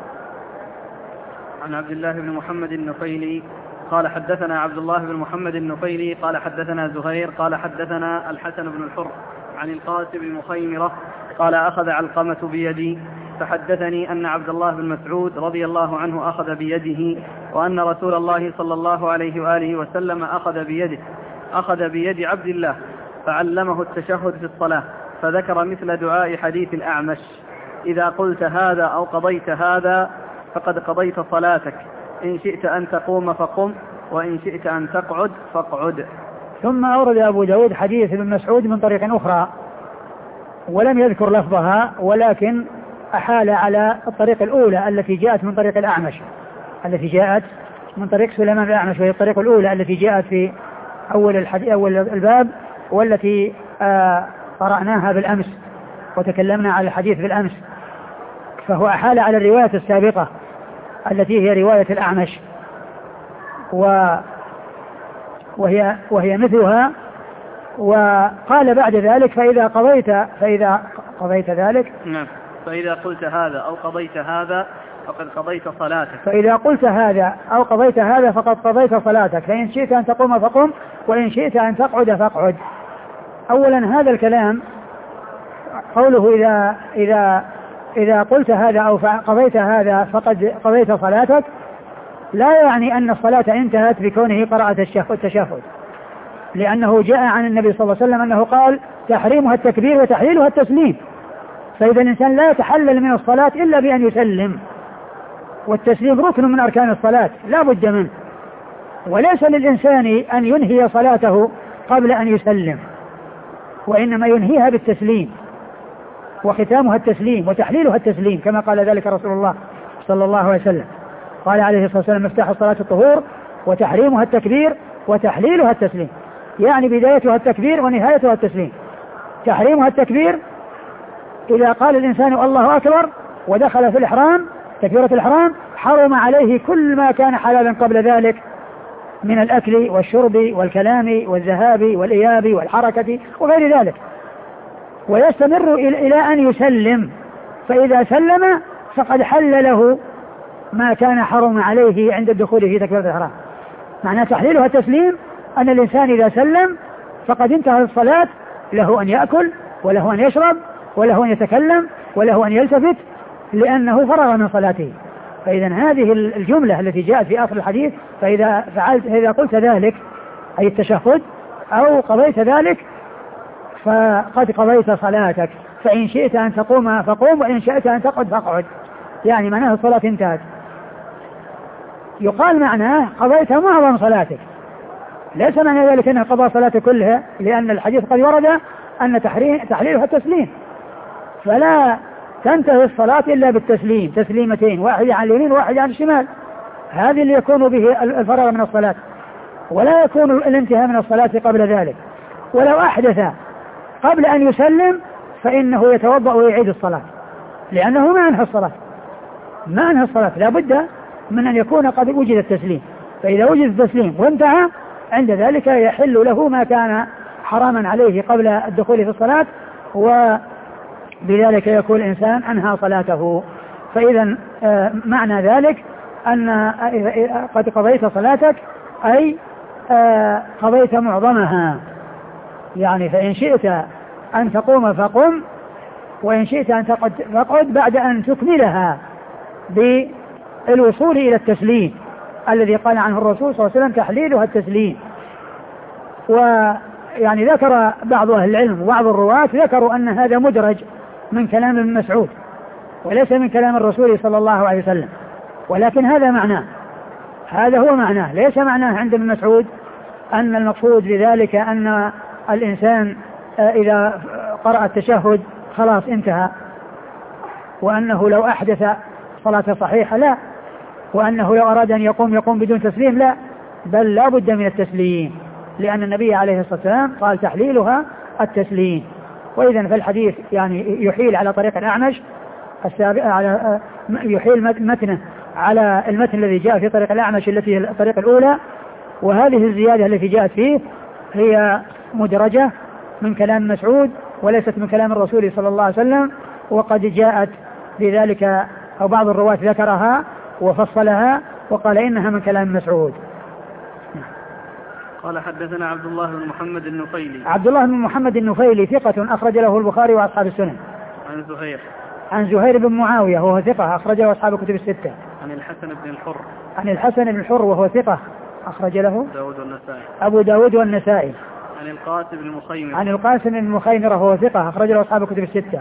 عن عبد الله بن محمد النفيلي قال: حدثنا عبد الله بن محمد النفيلي قال: حدثنا زهير قال: حدثنا الحسن بن الحر عن القاسم بن مخيمرة قال: أخذ علقمة بيدي فحدثني أن عبد الله بن مسعود رضي الله عنه أخذ بيده، وأن رسول الله صلى الله عليه وآله وسلم أخذ بيد عبد الله فعلمه التشهد في الصلاة، فذكر مثل دعاء حديث الأعمش: إذا قلت هذا أو قضيت هذا فقد قضيت صلاتك، إن شئت أن تقوم فقم، وإن شئت أن تقعد فاقعد. ثم أورد أبو داود حديث ابن مسعود من طريق أخرى ولم يذكر لفظها، ولكن أحال على الطريق الأولى التي جاءت من طريق الأعمش، التي جاءت من طريق سليمان الأعمش، وهي الطريق الأولى التي جاءت في أول الباب، والتي قرأناها بالأمس وتكلمنا على الحديث بالأمس. فهو أحال على الرواية السابقة التي هي رواية الأعمش، وهي مثلها. وقال بعد ذلك: فإذا قضيت ذلك، فإذا قلت هذا أو قضيت هذا فقد قضيت صلاتك، فإذا قلت هذا أو قضيت هذا فقد قضيت صلاتك، فإن شئت أن تقوم فقم، وإن شئت أن تقعد فاقعد. أولا هذا الكلام قوله إذا قلت هذا أو قضيت هذا فقد قضيت صلاتك لا يعني أن الصلاة انتهت بكونه قرأ التشهد، لأنه جاء عن النبي صلى الله عليه وسلم أنه قال: تحريمها التكبير وتحليلها التسليم. فإذا الإنسان لا يتحلل من الصلاة إلا بأن يسلم، والتسليم ركن من أركان الصلاة لا بد منه، وليس للإنسان أن ينهي صلاته قبل أن يسلم، وإنما ينهيها بالتسليم، وختامها التسليم وتحليلها التسليم، كما قال ذلك رسول الله صلى الله عليه وسلم. قال عليه الصلاة والسلام: مفتاح الصلاة الطهور، وتحريمها التكبير، وتحليلها التسليم، يعني بدايتها التكبير ونهايتها التسليم. تحريمها التكبير إذا قال الإنسان الله أكبر ودخل في الإحرام تكبيرة الإحرام حرم عليه كل ما كان حلالا قبل ذلك من الأكل والشرب والكلام والذهاب والإياب والحركة وغير ذلك، ويستمر إلى أن يسلم، فإذا سلم فقد حل له ما كان حرم عليه عند الدخول في تكبيرة الإحرام. معنى تحليلها التسليم أن الإنسان إذا سلم فقد انتهى الصلاة له أن يأكل وله أن يشرب وله أن يتكلم وله أن يلتفت لأنه فرغ من صلاته. فإذا هذه الجملة التي جاءت في آخر الحديث فإذا قلت ذلك أي التشهد أو قضيت ذلك فقد قضيت صلاتك، فإن شئت أن تقوم فقوم وإن شئت أن تقعد فاقعد، يعني معناه الصلاة انتهت. يقال معناه قضيت معظم صلاتك، ليس معنى ذلك أنه قضى صلاته كلها، لأن الحديث قد ورد أن تحليلها التسليم، فلا تنتهي الصلاة إلا بالتسليم، تسليمتين، واحدة عن اليمين وواحدة عن الشمال، هذه اللي يكون به الفراغ من الصلاة، ولا يكون الانتهاء من الصلاة قبل ذلك. ولو أحدث قبل أن يسلم فإنه يتوضأ ويعيد الصلاة، لأنه ما أنهى الصلاة، لا بد من أن يكون قد وجد التسليم. فإذا وجد التسليم وانتهى عند ذلك يحل له ما كان حراما عليه قبل الدخول في الصلاة، وبذلك يكون الإنسان أنهى صلاته. فإذا معنى ذلك أن قد قضيت صلاتك أي قضيت معظمها، يعني فإن شئت أن تقوم فقم وإن شئت أن تقعد بعد أن تكملها بالوصول إلى التسليم الذي قال عنه الرسول صلى الله عليه وسلم تحليلها التسليم. ويعني ذكر بعض أهل العلم وبعض الرواة ذكروا أن هذا مدرج من كلام ابن مسعود وليس من كلام الرسول صلى الله عليه وسلم، ولكن هذا معناه، هذا هو معناه، ليس معناه عند ابن مسعود أن المقصود بذلك أن الإنسان إذا قرأ التشهد خلاص انتهى، وأنه لو أحدث صلاة صحيحة لا، وأنه لو أراد أن يقوم بدون تسليم لا، بل لا بد من التسليم، لأن النبي عليه الصلاة والسلام قال تحليلها التسليم. وإذا فالحديث يعني يحيل على طريق الأعمش يحيل متنه على المتن الذي جاء في طريق الأعمش التي هي الطريق الأولى، وهذه الزيادة التي جاءت فيه هي مدرجة من كلام مسعود وليست من كلام الرسول صلى الله عليه وسلم، وقد جاءت بذلك أو بعض الرواة ذكرها وفصلها وقال إنها من كلام مسعود. قال حدثنا عبد الله بن محمد النفيلي. عبد الله بن محمد النفيلي ثقة أخرج له البخاري وأصحاب السنن. عن زهير بن معاوية وهو ثقة أخرج له أصحاب الكتب الستة. عن الحسن بن الحر وهو ثقة أخرج له أبو داود والنسائي. عن القاسم بن مخيمرة وهو ثقة أخرج له أصحاب الكتب الستة.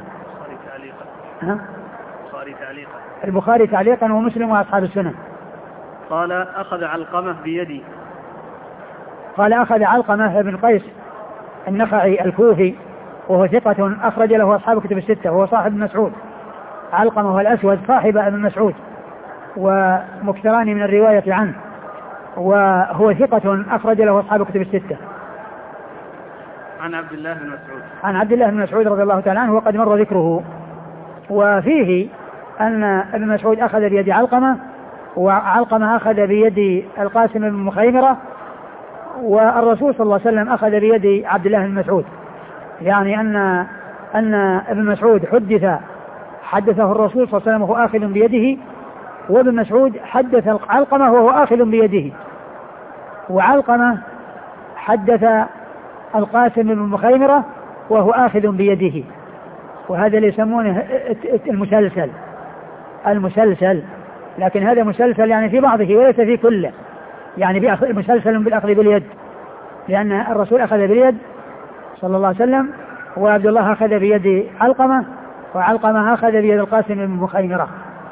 البخاري تعليقا ومسلم وأصحاب السنن. قال أخذ علقمة بيدي. قال أخذ علقمة بن قيس النخعي الكوفي وهو ثقة أخرج له أصحاب كتب الستة وهو صاحب مسعود. علقمة هو الأسود صاحب ابن مسعود ومكثران من الرواية عنه، وهو ثقة أخرج له أصحاب كتب الستة. عن عبد الله بن مسعود. عن عبد الله بن مسعود رضي الله تعالى عنه وقد مر ذكره. وفيه أن ابن مسعود أخذ بيد علقمة، وعلقمة أخذ بيد القاسم بن مخيمرة، والرسول صلى الله عليه وسلم أخذ بيد عبد الله بن مسعود، يعني أن ابن مسعود حدثه الرسول صلى الله عليه وسلم وهو آخذ بيده، وابن مسعود حدث علقمة وهو آخذ بيده، وعلقمة حدث القاسم بن مخيمرة وهو آخذ بيده. وهذا اللي يسمونه المسلسل، لكن هذا مسلسل يعني في بعضه وليس في كله، يعني مسلسل بالأخذ باليد، لأن الرسول أخذ باليد صلى الله عليه وسلم، وعبد الله أخذ بيد علقمة، وعلقمة أخذ بيد القاسم بن مخيمرة.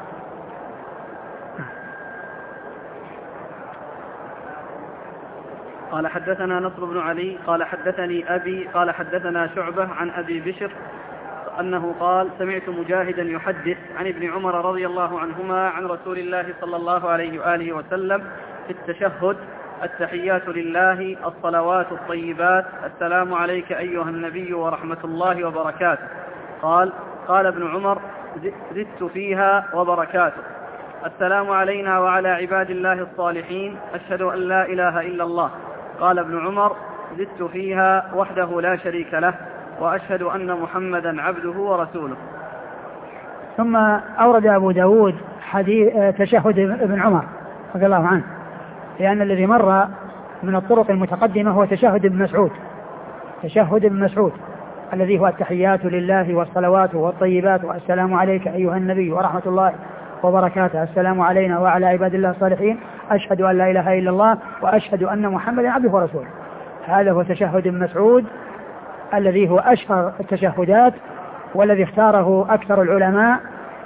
قال حدثنا نصر بن علي قال حدثني أبي قال حدثنا شعبة عن أبي بشر أنه قال سمعت مجاهدا يحدث عن ابن عمر رضي الله عنهما عن رسول الله صلى الله عليه وآله وسلم في التشهد: التحيات لله، الصلوات الطيبات، السلام عليك أيها النبي ورحمة الله وبركاته. قال ابن عمر: زدت فيها وبركاته. السلام علينا وعلى عباد الله الصالحين، أشهد أن لا إله إلا الله. قال ابن عمر: زدت فيها وحده لا شريك له، وأشهد أن محمدا عبده ورسوله. ثم أورد أبو داود حديث تشهد ابن عمر رضي الله عنه، لأن الذي مر من الطرق المتقدمة هو تشهد ابن مسعود، الذي هو التحيات لله والصلوات والطيبات والسلام عليك أيها النبي ورحمة الله وبركاته، السلام علينا وعلى عباد الله الصالحين، أشهد أن لا إله إلا الله وأشهد أن محمدا عبده ورسوله. هذا هو تشهد ابن مسعود الذي هو أشهر التشهدات والذي اختاره أكثر العلماء،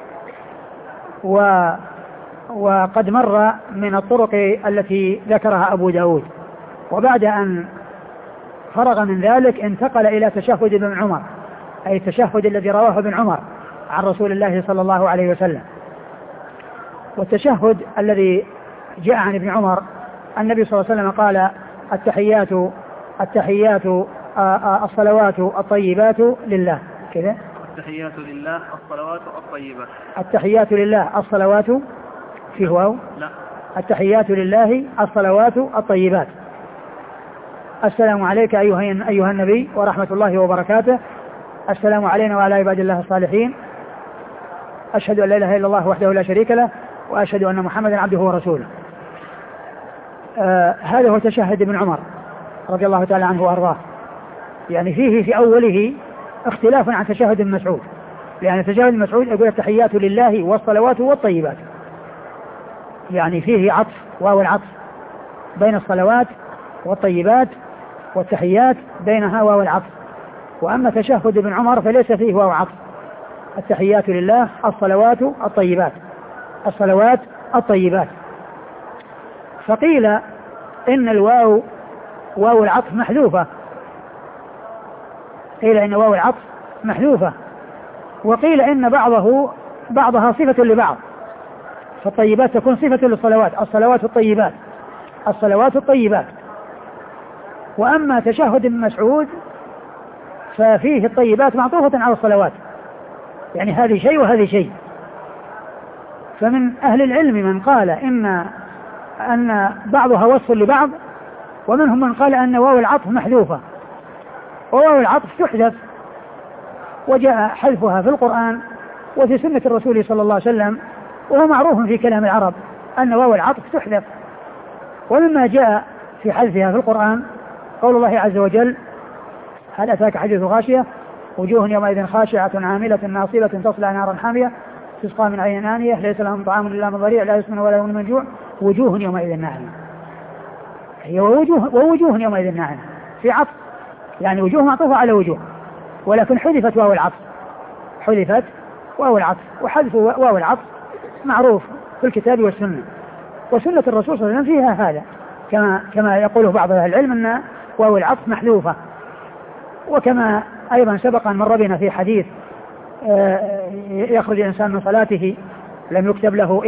وقد مر من الطرق التي ذكرها أبو داود. وبعد أن فرغ من ذلك انتقل إلى تشهد ابن عمر، أي التشهد الذي رواه ابن عمر عن رسول الله صلى الله عليه وسلم. والتشهد الذي جاء عن ابن عمر النبي صلى الله عليه وسلم قال التحيات الصلوات الطيبات لله كذا، التحيات لله الصلوات الطيبات، التحيات لله الصلوات فيه واو، لا التحيات لله الصلوات الطيبات، السلام عليك أيها النبي ورحمة الله وبركاته، السلام علينا وعلى عباد الله الصالحين، أشهد أن لا إله إلا الله وحده لا شريك له وأشهد أن محمدا عبده ورسوله. هذا هو تشهد ابن عمر رضي الله تعالى عنه وأرضاه. يعني فيه في أوله اختلاف عن تشهد ابن مسعود، لأن تشهد ابن مسعود يقول التحيات لله والصلوات والطيبات، يعني فيه عطف واو العطف بين الصلوات والطيبات والتحيات بينها واو العطف. وأما تشهد ابن عمر فليس فيه واو عطف، التحيات لله الصلوات الطيبات، الصلوات الطيبات. فقيل إن الواو واو العطف محذوفة، قيل إن واو العطف محذوفة، وقيل إن بعضها صفة لبعض، فالطيبات تكون صفة للصلوات، الصلوات الطيبات، الصلوات الطيبات. وأما تشهد ابن مسعود ففيه الطيبات معطوفة على الصلوات، يعني هذه شيء وهذه شيء. فمن أهل العلم من قال أن بعضها وصف لبعض، ومنهم من قال أن واو العطف محذوفة، وواو العطف تحذف، وجاء حذفها في القرآن وفي سنة الرسول صلى الله عليه وسلم، وهو معروف في كلام العرب أن واو العطف تحذف. ومما جاء في حذفها في القرآن قول الله عز وجل: هل أتاك حديث غاشية وجوه يومئذ خاشعة عاملة ناصبة تصلى نارا حامية تسقى من عين آنية ليس لهم طعام إلا من ضريع لا يسمن ولا يغني من جوع وجوه يومئذ ناعمة. هي ووجوه يومئذ ناعمة في عطف، يعني وجوه معطوفة على وجوه، ولكن حذفت واو العطف، حذفت واو العطف. وحذف واو العطف معروف في الكتاب والسنة، وسنة الرسول صلى الله عليه وسلم فيها هذا، كما يقوله بعض أهل العلم أن واو العطف محذوفة. وكما أيضا سبق أن مر بنا في حديث يخرج الإنسان من صلاته لم يكتب له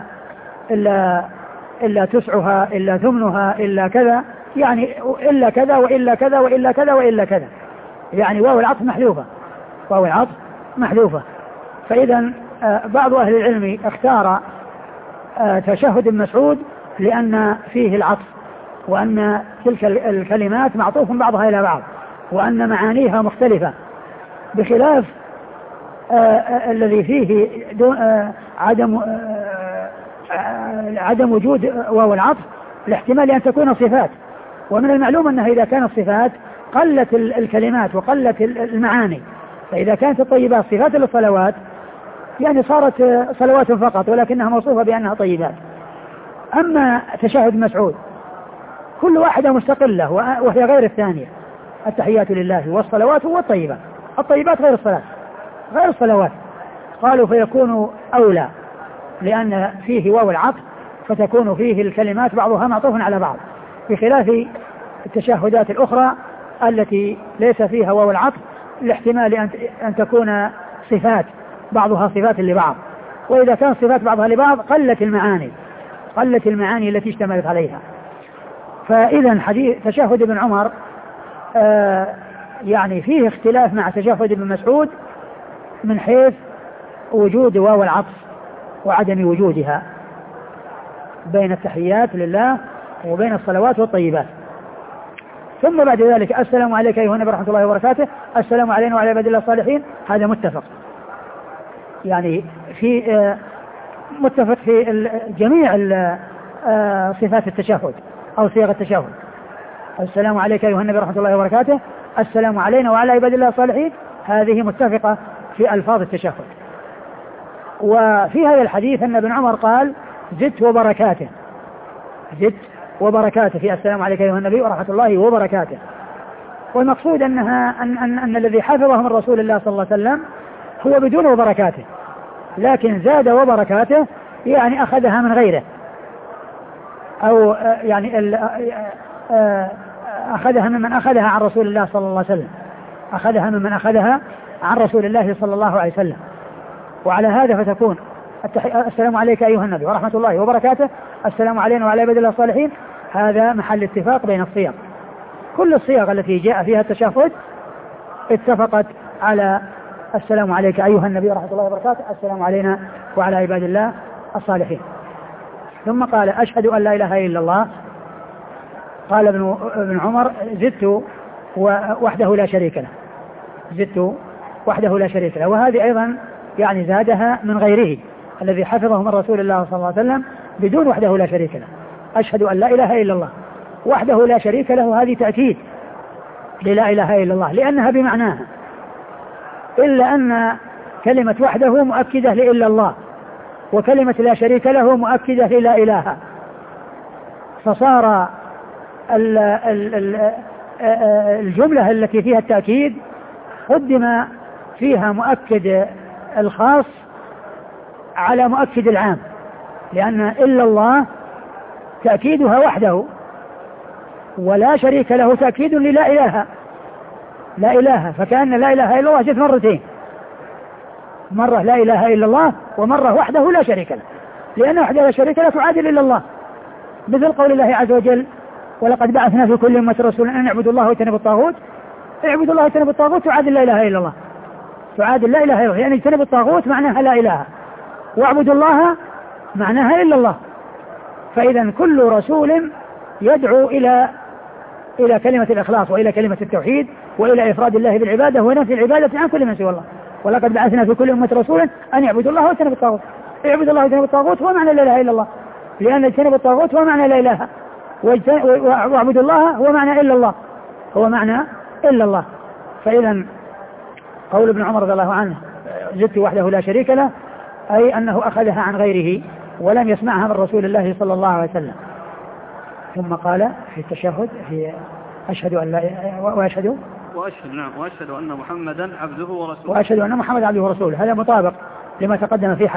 إلا تسعها إلا ثمنها إلا كذا، يعني إلا كذا وإلا كذا وإلا كذا وإلا كذا، يعني واو العطف محذوفة، واو العطف محذوفة. فإذا بعض أهل العلم اختار تشهد ابن مسعود لأن فيه العطف، وأن تلك الكلمات معطوف بعضها إلى بعض، وأن معانيها مختلفة، بخلاف الذي فيه عدم وجود واو العطف لاحتمال أن تكون صفات. ومن المعلوم أنها إذا كانت صفات قلت الكلمات وقلت المعاني، فإذا كانت الطيبات صفات للصلوات يعني صارت صلوات فقط ولكنها موصوفة بأنها طيبات. أما تشهد مسعود كل واحدة مستقلة وهي غير الثانية، التحيات لله والصلوات والطيبات، الطيبات غير الصلاة غير الصلوات، قالوا فيكون أولى لأن فيه واو العطف فتكون فيه الكلمات بعضها معطوف على بعض، بخلاف التشهدات الأخرى التي ليس فيها واو العطف لاحتمال أن تكون صفات بعضها صفات لبعض، وإذا كان صفات بعضها لبعض قلت المعاني التي اشتملت عليها. فإذا حديث تشهد ابن عمر يعني فيه اختلاف مع تشهد ابن مسعود من حيث وجود واو العطف وعدم وجودها بين التحيات لله وبين الصلوات والطيبات. ثم بعد ذلك السلام عليك أيها النبي ورحمة الله وبركاته، السلام علينا وعلى عباد الله الصالحين، هذا متفق، يعني في متفق في جميع صفات التشهد أو صيغ التشهد. السلام عليك أيها النبي ورحمة الله وبركاته، السلام علينا وعلى عباد الله الصالحين هذه متفقة في ألفاظ التشهد. وفي هذا الحديث أن ابن عمر قال زدت وبركاته، زدت وبركاته في السلام عليك أيها النبي ورحمة الله وبركاته. والمقصود أن الذي حفظه من رسول الله صلى الله عليه وسلم هو بدون وبركاته، لكن زاد وبركاته يعني أخذها من غيره، أو يعني أخذها ممن أخذها عن رسول الله صلى الله عليه وسلم، أخذها ممن أخذها عن رسول الله صلى الله عليه وسلم. وعلى هذا فتكون السلام عليك أيها النبي ورحمة الله وبركاته، السلام علينا وعلى عباد الله الصالحين، هذا محل اتفاق بين الصيغ. كل الصيغ التي جاء فيها التشهد اتفقت على السلام عليك أيها النبي ورحمة الله وبركاته، السلام علينا وعلى عباد الله الصالحين. ثم قال أشهد أن لا إله إلا الله. قال ابن عمر زدت وحده لا شريك له، زدت وحده لا شريك له. وهذه أيضا يعني زادها من غيره الذي حفظه من رسول الله صلى الله عليه وسلم بدون وحده لا شريك له. أشهد أن لا إله إلا الله وحده لا شريك له، هذه تأكيد للا إله إلا الله لأنها بمعناها، إلا أن كلمة وحده مؤكدة لإلا الله، وكلمة لا شريك له مؤكدة للا إله، فصار الجملة التي فيها التأكيد قدم فيها مؤكد الخاص على مؤكد العام، لأن إلا الله تأكيدها وحده، ولا شريك له تأكيد للا إله، لا إله، فكأن لا إله إلا الله جت مرتين، مرة لا إله إلا الله ومرة وحده لا شريك له، لأن وحده لا شريك له تعادل إلا الله، مثل قول الله عز وجل ولقد بعثنا في كل أمة رسولا أن اعبدوا الله واجتنبوا الطاغوت. اعبدوا الله واجتنبوا الطاغوت تعادل لا إله إلا الله، تعادل لا إله إلا الله، يعني اجتنبوا الطاغوت معناها لا إله، واعبدوا الله معناها إلا الله. فإذا كل رسول يدعو إلى كلمة الإخلاص وإلى كلمة التوحيد وإلى إفراد الله بالعبادة ونفي العبادة عن كل من سوى الله. ولقد بعثنا في كل أمة رسولا أن يعبدوا الله واجتنبوا الطاغوت. اعبدوا الله واجتنبوا الطاغوت هو معنى لا إله إلا الله، لأن اجتنبوا الطاغوت هو معنى لا إله، واعبدوا الله هو معنى إلا الله، هو معنى إلا الله. فإذا قول ابن عمر رضي الله عنه زدت وحده لا شريك له، أي أنه أخذها عن غيره ولم يسمعها من رسول الله صلى الله عليه وسلم. ثم قال في التشهد في أشهد أن لا وأشهد أن محمدا عبده ورسوله، وأشهد أن محمدا عبده ورسوله. هذا مطابق لما تقدم في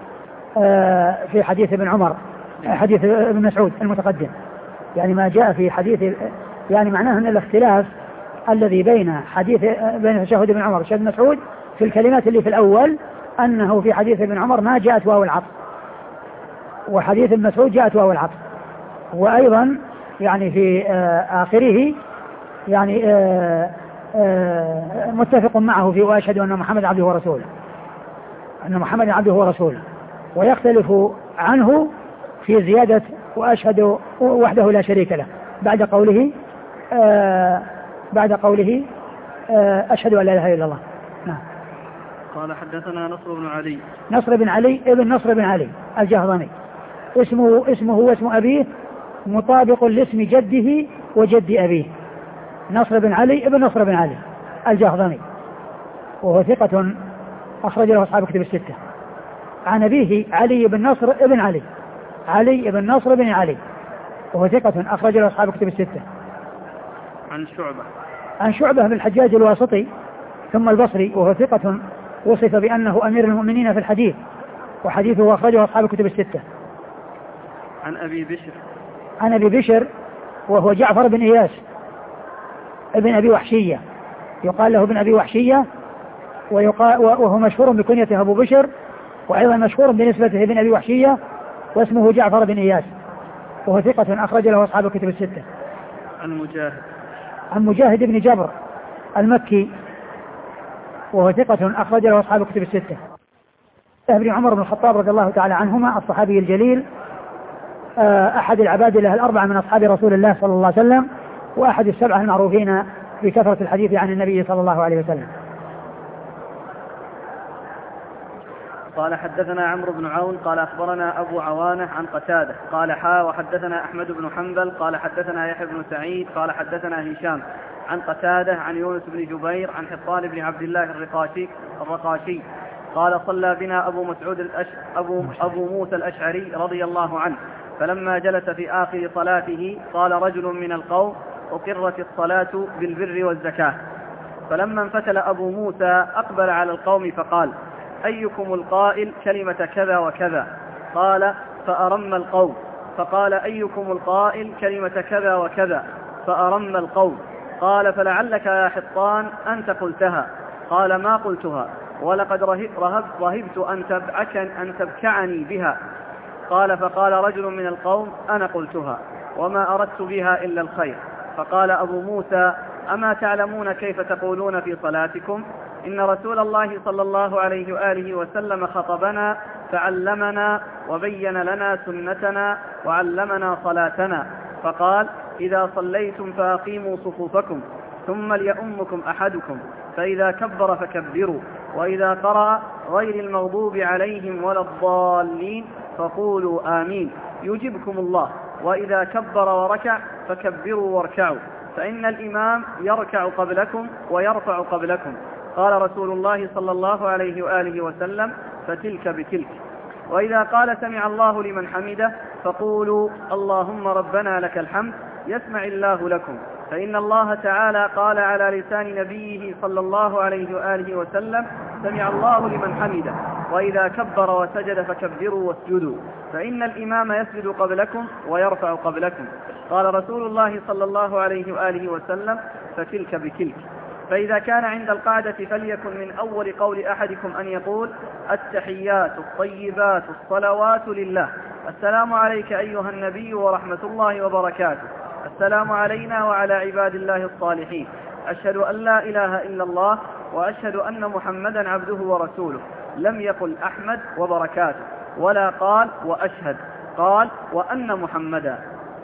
حديث ابن عمر، حديث ابن مسعود المتقدم، يعني ما جاء في حديث، يعني معناه أن الاختلاف الذي بين تشهد ابن عمر وتشهد مسعود في الكلمات اللي في الأول، أنه في حديث ابن عمر ما جاءت واو العطف، وحديث ابن مسعود جاءت واو العطف. وأيضا يعني في آخره يعني متفق معه في وأشهد أن محمد عبده ورسوله، أن محمد عبده ورسوله. ويختلف عنه في زيادة وأشهد وحده لا شريك له بعد قوله أشهد أن لا إله إلا الله. نعم. قال حدثنا نصر بن علي ابن نصر بن علي الجهضمي، اسمه واسم أبيه مطابق لاسم جده وجد أبيه، نصر بن علي ابن نصر بن علي الجهضمي، وهو ثقة أخرج له أصحاب كتب الستة. عن أبيه علي بن نصر ابن علي بن نصر بن علي، وهو ثقة أخرج له أصحاب كتب الستة. عن شعبة بن الحجاج الواسطي ثم البصري، وهو ثقة وصف بأنه أمير المؤمنين في الحديث، وحديثه أخرجه أصحاب كتب الستة. عن أبي بشر وهو جعفر بن إياس ابن أبي وحشية، يقال له ابن أبي وحشية، وهو مشهور بكنيته أبو بشر، وأيضا مشهور بنسبته ابن أبي وحشية، واسمه جعفر بن إياس، وهو ثقة أخرج له أصحاب الكتب الستة. عن مجاهد بن جبر المكي، وهو ثقة أخرج له أصحاب الكتب الستة. ابن عمر بن الخطاب رضي الله تعالى عنهما الصحابي الجليل، أحد العبادلة الأربعة من أصحاب رسول الله صلى الله عليه وسلم، وأحد السبعة المعروفين بكثرة الحديث عن النبي صلى الله عليه وسلم. قال حدثنا عمرو بن عون قال أخبرنا أبو عوانة عن قتادة قال وحدثنا أحمد بن حنبل قال حدثنا يحيى بن سعيد قال حدثنا عن قتادة عن يونس بن جبير عن حطان بن عبد الله الرقاشي قال صلى بنا أبو موسى الأشعري رضي الله عنه، فلما جلس في آخر صلاته قال رجل من القوم: أقرت الصلاة بالبر والزكاة. فلما انفتل أبو موسى أقبل على القوم فقال: أيكم القائل كلمة كذا وكذا؟ قال: فأرم القوم. فقال: أيكم القائل كلمة كذا وكذا؟ فأرم القوم. قال: فلعلك يا حطان أنت قلتها. قال: ما قلتها، ولقد رهبت أن تبكعني بها. قال: فقال رجل من القوم: أنا قلتها وما أردت بها إلا الخير. فقال أبو موسى: أما تعلمون كيف تقولون في صلاتكم؟ إن رسول الله صلى الله عليه وآله وسلم خطبنا فعلمنا وبين لنا سنتنا وعلمنا صلاتنا، فقال: إذا صليتم فأقيموا صفوفكم ثم ليؤمكم أحدكم، فإذا كبر فكبروا، وإذا قرأ غير المغضوب عليهم ولا الضالين فقولوا آمين يجبكم الله، وإذا كبر وركع فكبروا واركعوا، فإن الإمام يركع قبلكم ويرفع قبلكم. قال رسول الله صلى الله عليه وآله وسلم: فتلك بتلك. وإذا قال سمع الله لمن حمده فقولوا اللهم ربنا لك الحمد يسمع الله لكم، فإن الله تعالى قال على لسان نبيه صلى الله عليه وآله وسلم: سمع الله لمن حمده. وإذا كبر وسجد فكبروا واسجدوا، فإن الإمام يسجد قبلكم ويرفع قبلكم. قال رسول الله صلى الله عليه وآله وسلم: فتلك بتلك. فإذا كان عند القعدة فليكن من أول قول أحدكم أن يقول: التحيات الطيبات الصلوات لله، السلام عليك أيها النبي ورحمة الله وبركاته، السلام علينا وعلى عباد الله الصالحين، أشهد أن لا إله إلا الله وأشهد أن محمدا عبده ورسوله. لم يقل أحمد وبركاته، ولا قال وأشهد، قال وأن محمدا.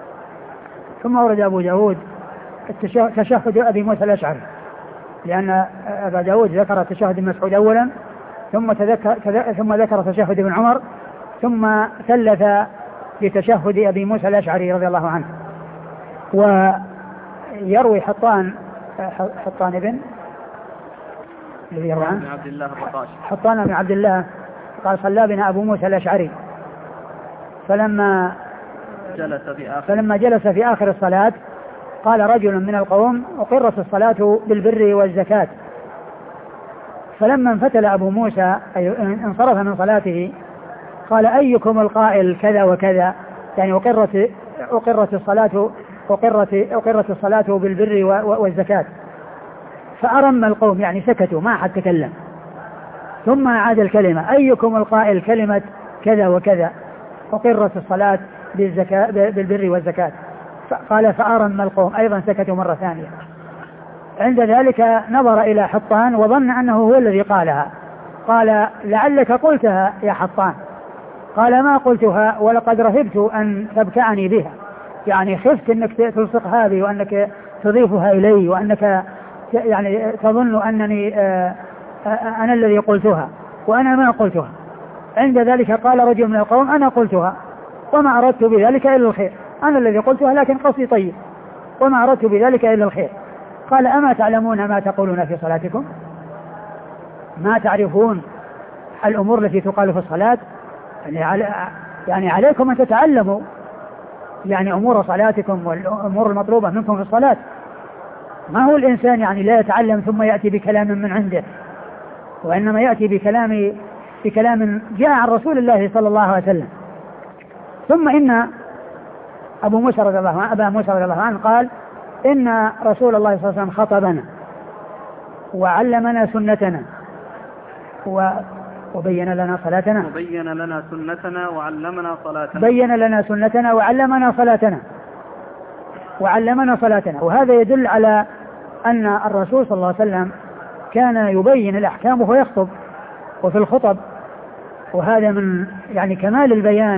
ثم ورد أبو داود تشهد أبي موسى الأشعري، لأن أبا داود ذكر تشهد ابن مسعود أولا، ثم ذكر تشهد ابن عمر، ثم ثلث لتشهد أبي موسى الأشعري رضي الله عنه. ويروي حطان بن عبد الله الرقاشي، حطان بن عبد الله قال: صلى بنا أبو موسى الأشعري فلما جلس في آخر الصلاة قال رجل من القوم: أقرت الصلاة بالبر والزكاة. فلما انفتل أبو موسى أي انصرف من صلاته قال: أيكم القائل كذا وكذا؟ يعني أقرت الصلاة بالبر والزكاة. فأرم القوم، يعني سكتوا ما أحد تكلم. ثم أعاد الكلمة: أيكم القائل كلمة كذا وكذا؟ أقرت الصلاة بالبر والزكاة. قال: فأرم القوم، أيضا سكتوا مرة ثانية. عند ذلك نظر إلى حطان وظن أنه هو الذي قالها، قال: لعلك قلتها يا حطان. قال: ما قلتها، ولقد رهبت أن تبكعني بها، يعني خفت أنك تلصقها بي وأنك تضيفها إلي وأنك يعني تظن أنني أنا الذي قلتها وأنا ما قلتها. عند ذلك قال رجل من القوم: أنا قلتها وما أردت بذلك إلا الخير، أنا الذي قلتها لكن قصدي طيب وما أردت بذلك إلا الخير. قال: أما تعلمون ما تقولون في صلاتكم؟ ما تعرفون الأمور التي تقال في الصلاة؟ يعني عليكم أن تتعلموا يعني أمور صلاتكم والأمور المطلوبة منكم في الصلاة. ما هو الإنسان يعني لا يتعلم ثم يأتي بكلام من عنده، وإنما يأتي بكلام جاء عن رسول الله صلى الله عليه وسلم. ثم إن أبا موسى رضي الله عنه قال: إن رسول الله صلى الله عليه وسلم خطبنا وعلمنا سنتنا وبين لنا صلاتنا. بين لنا سنتنا وعلمنا صلاتنا. وهذا يدل على أن الرسول صلى الله عليه وسلم كان يبين الأحكام وهو يخطب وفي الخطب، وهذا من يعني كمال البيان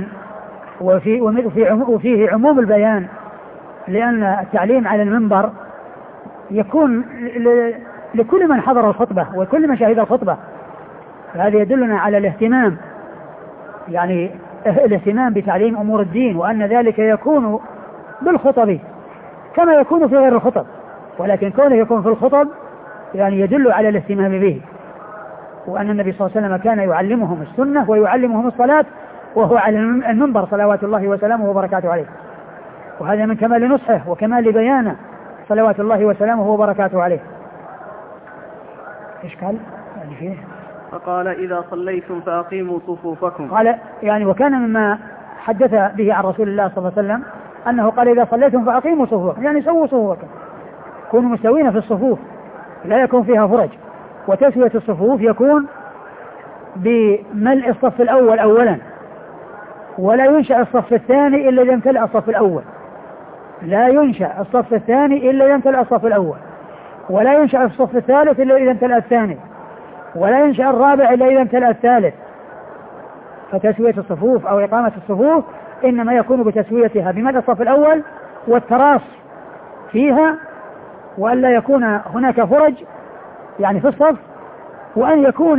وفيه عموم البيان، لأن التعليم على المنبر يكون لكل من حضر الخطبة وكل من شهد الخطبة. هذا يدلنا على الاهتمام، يعني الاهتمام بتعليم أمور الدين، وأن ذلك يكون بالخطب كما يكون في غير الخطب. ولكن كونه يكون في الخطب يعني يدل على الاهتمام به، وأن النبي صلى الله عليه وسلم كان يعلمهم السنة ويعلمهم الصلاة وهو على المنبر صلوات الله وسلامه وبركاته عليه، وهذا من كمال نصحه وكمال بيانه صلوات الله وسلامه وبركاته عليه. إيش قال يعني فيه؟ فقال إذا صليتم فأقيموا صفوفكم. قال يعني وكان مما حدث به عن رسول الله صلى الله عليه وسلم أنه قال إذا صليتم فأقيموا صفوفكم، يعني سووا صفوفكم، كونوا مستوين في الصفوف لا يكون فيها فرج. وتسوية الصفوف يكون بملء الصف الأول أولا، ولا ينشأ الصف الثاني إلا إذا امتلأ الصف الأول، لا ينشأ الصف الثاني إلا إذا امتلأ الصف الأول، ولا ينشأ الصف الثالث إلا إذا امتلأ الثاني، ولا ينشأ الرابع إلا إذا امتلأ الثالث. فتسوية الصفوف أو إقامة الصفوف إنما يكون بتسويتها بملء الصف الأول والتراص فيها، وأن لا يكون هناك فرج يعني في الصف، وأن يكون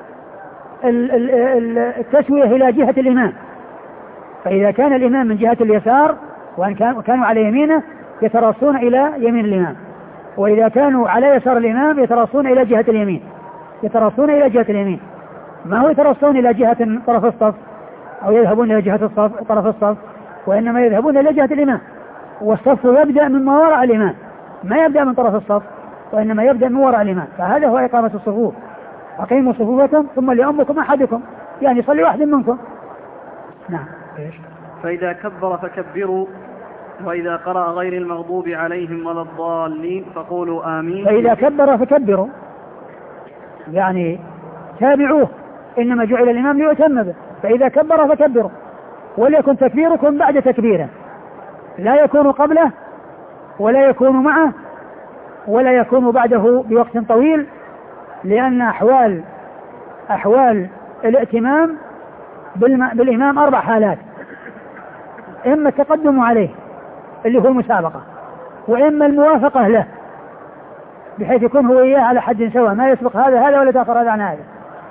التسوية إلى جهة الإمام. فإذا كان الإمام من جهة اليسار وأن كانوا على يمينه يتراصون إلى يمين الإمام، وإذا كانوا على يسار الإمام يتراصون إلى جهة اليمين، يتراصون إلى جهة اليمين، ما هو يتراصون إلى جهة طرف الصف أو يذهبون إلى جهة الصف طرف الصف، وإنما يذهبون إلى جهة الإمام، والصف يبدأ مما وراء الإمام، ما يبدأ من طرف الصف وإنما يبدأ من وراء الإمام. فهذا هو إقامة الصفوف. أقيموا صفوفكم ثم ليؤمكم أحدكم، يعني يصلي واحد منكم. نعم. فإذا كبر فكبروا، وإذا قرأ غير المغضوب عليهم ولا الضالين فقولوا آمين. فإذا كبر فكبروا يعني تابعوه، إنما جعل الإمام ليؤتم به، فإذا كبر فكبروا، وليكن تكبيركم بعد تكبيره، لا يكون قبله ولا يكون معه ولا يكون بعده بوقت طويل، لأن أحوال الائتمام بالإمام 4 حالات: إما التقدم عليه اللي هو المسابقة، وإما الموافقة له بحيث يكون هو إياه على حد سواء، ما يسبق هذا ولا تأخر هذا عن هذا،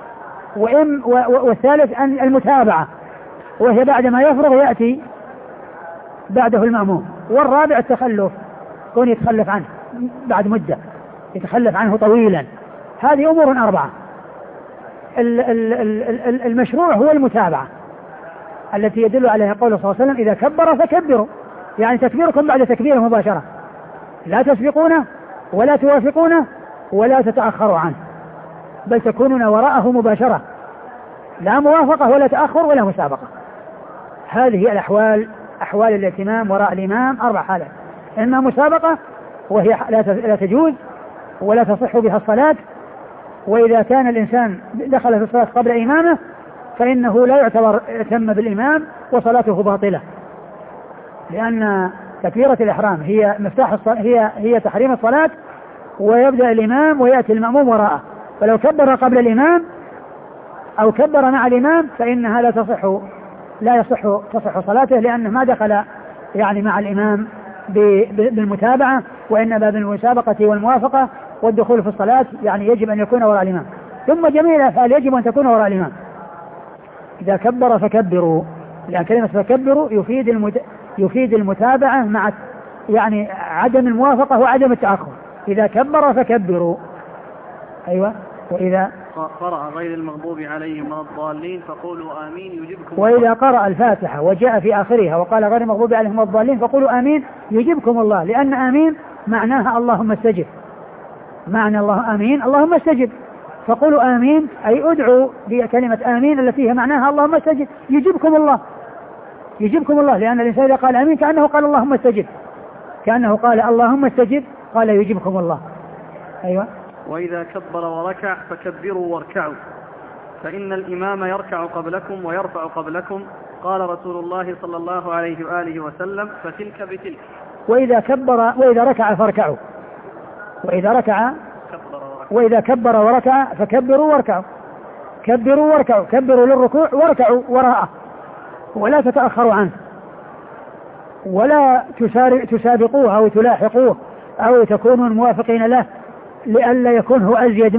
والثالث أن المتابعة، وهي بعد ما يفرغ يأتي بعده المأموم، والرابع التخلف، كون يتخلف عنه بعد مدة، يتخلف عنه طويلا. هذه أمور 4. المشروع هو المتابعة التي يدل عليها قوله صلى الله عليه وسلم: إذا كبر فكبروا، يعني تكبيركم بعد تكبيره مباشرة، لا تسبقونه ولا توافقونه ولا تتأخروا عنه، بل تكونون وراءه مباشرة، لا موافقة ولا تأخر ولا مسابقة. هذه الأحوال أحوال الائتمام وراء الإمام 4 حالات: إما مسابقة وهي لا تجوز ولا تصح بها الصلاة، وإذا كان الإنسان دخل في الصلاة قبل إمامه فإنه لا يعتبر ائتم بالإمام وصلاته باطلة، لأن تكبيرة الإحرام هي مفتاح هي تحريم الصلاة، ويبدأ الإمام ويأتي المأموم وراءه، فلو كبر قبل الإمام أو كبر مع الإمام فإنها لا تصح صلاته، لأنه ما دخل يعني مع الإمام بالمتابعة، وإنما بالمسابقة والموافقة والدخول في الصلاة، يعني يجب أن يكون وراء الإمام. ثم جميع الأفعال يجب أن تكون وراء الإمام. إذا كبر فكبروا، لأن كلمة فكبروا يفيد المتابعة مع يعني عدم الموافقة وعدم التأخر. إذا كبر فكبروا. أيوة. وإذا قرأ غير المغضوب عليهم ولا الضالين فقولوا آمين يجبكم. وإذا قرأ الفاتحة وجاء في آخرها وقال غير المغضوب عليهم ولا الضالين فقولوا آمين يجبكم الله، لأن آمين معناها اللهم استجب، معنى الله آمين اللهم استجب، فقولوا آمين أي ادعوا بكلمة آمين التي هي معناها اللهم استجب يجبكم الله، يجبكم الله، لأن الإنسان إذا قال آمين كأنه قال اللهم استجب، كأنه قال اللهم استجب قال يجبكم الله. أيوة. وإذا كبر وركع فكبروا واركعوا، فإن الإمام يركع قبلكم ويرفع قبلكم، قال رسول الله صلى الله عليه وآله وسلم: فتلك بتلك. وإذا ركع فاركعوا، وإذا كبر وركع فكبروا واركعوا، كبروا واركعوا، كبروا للركوع واركعوا وراءه، ولا تتأخروا عنه، ولا تسابقوه أو تلاحقوه أو تكونوا موافقين له، لئلا يكون هو أزيد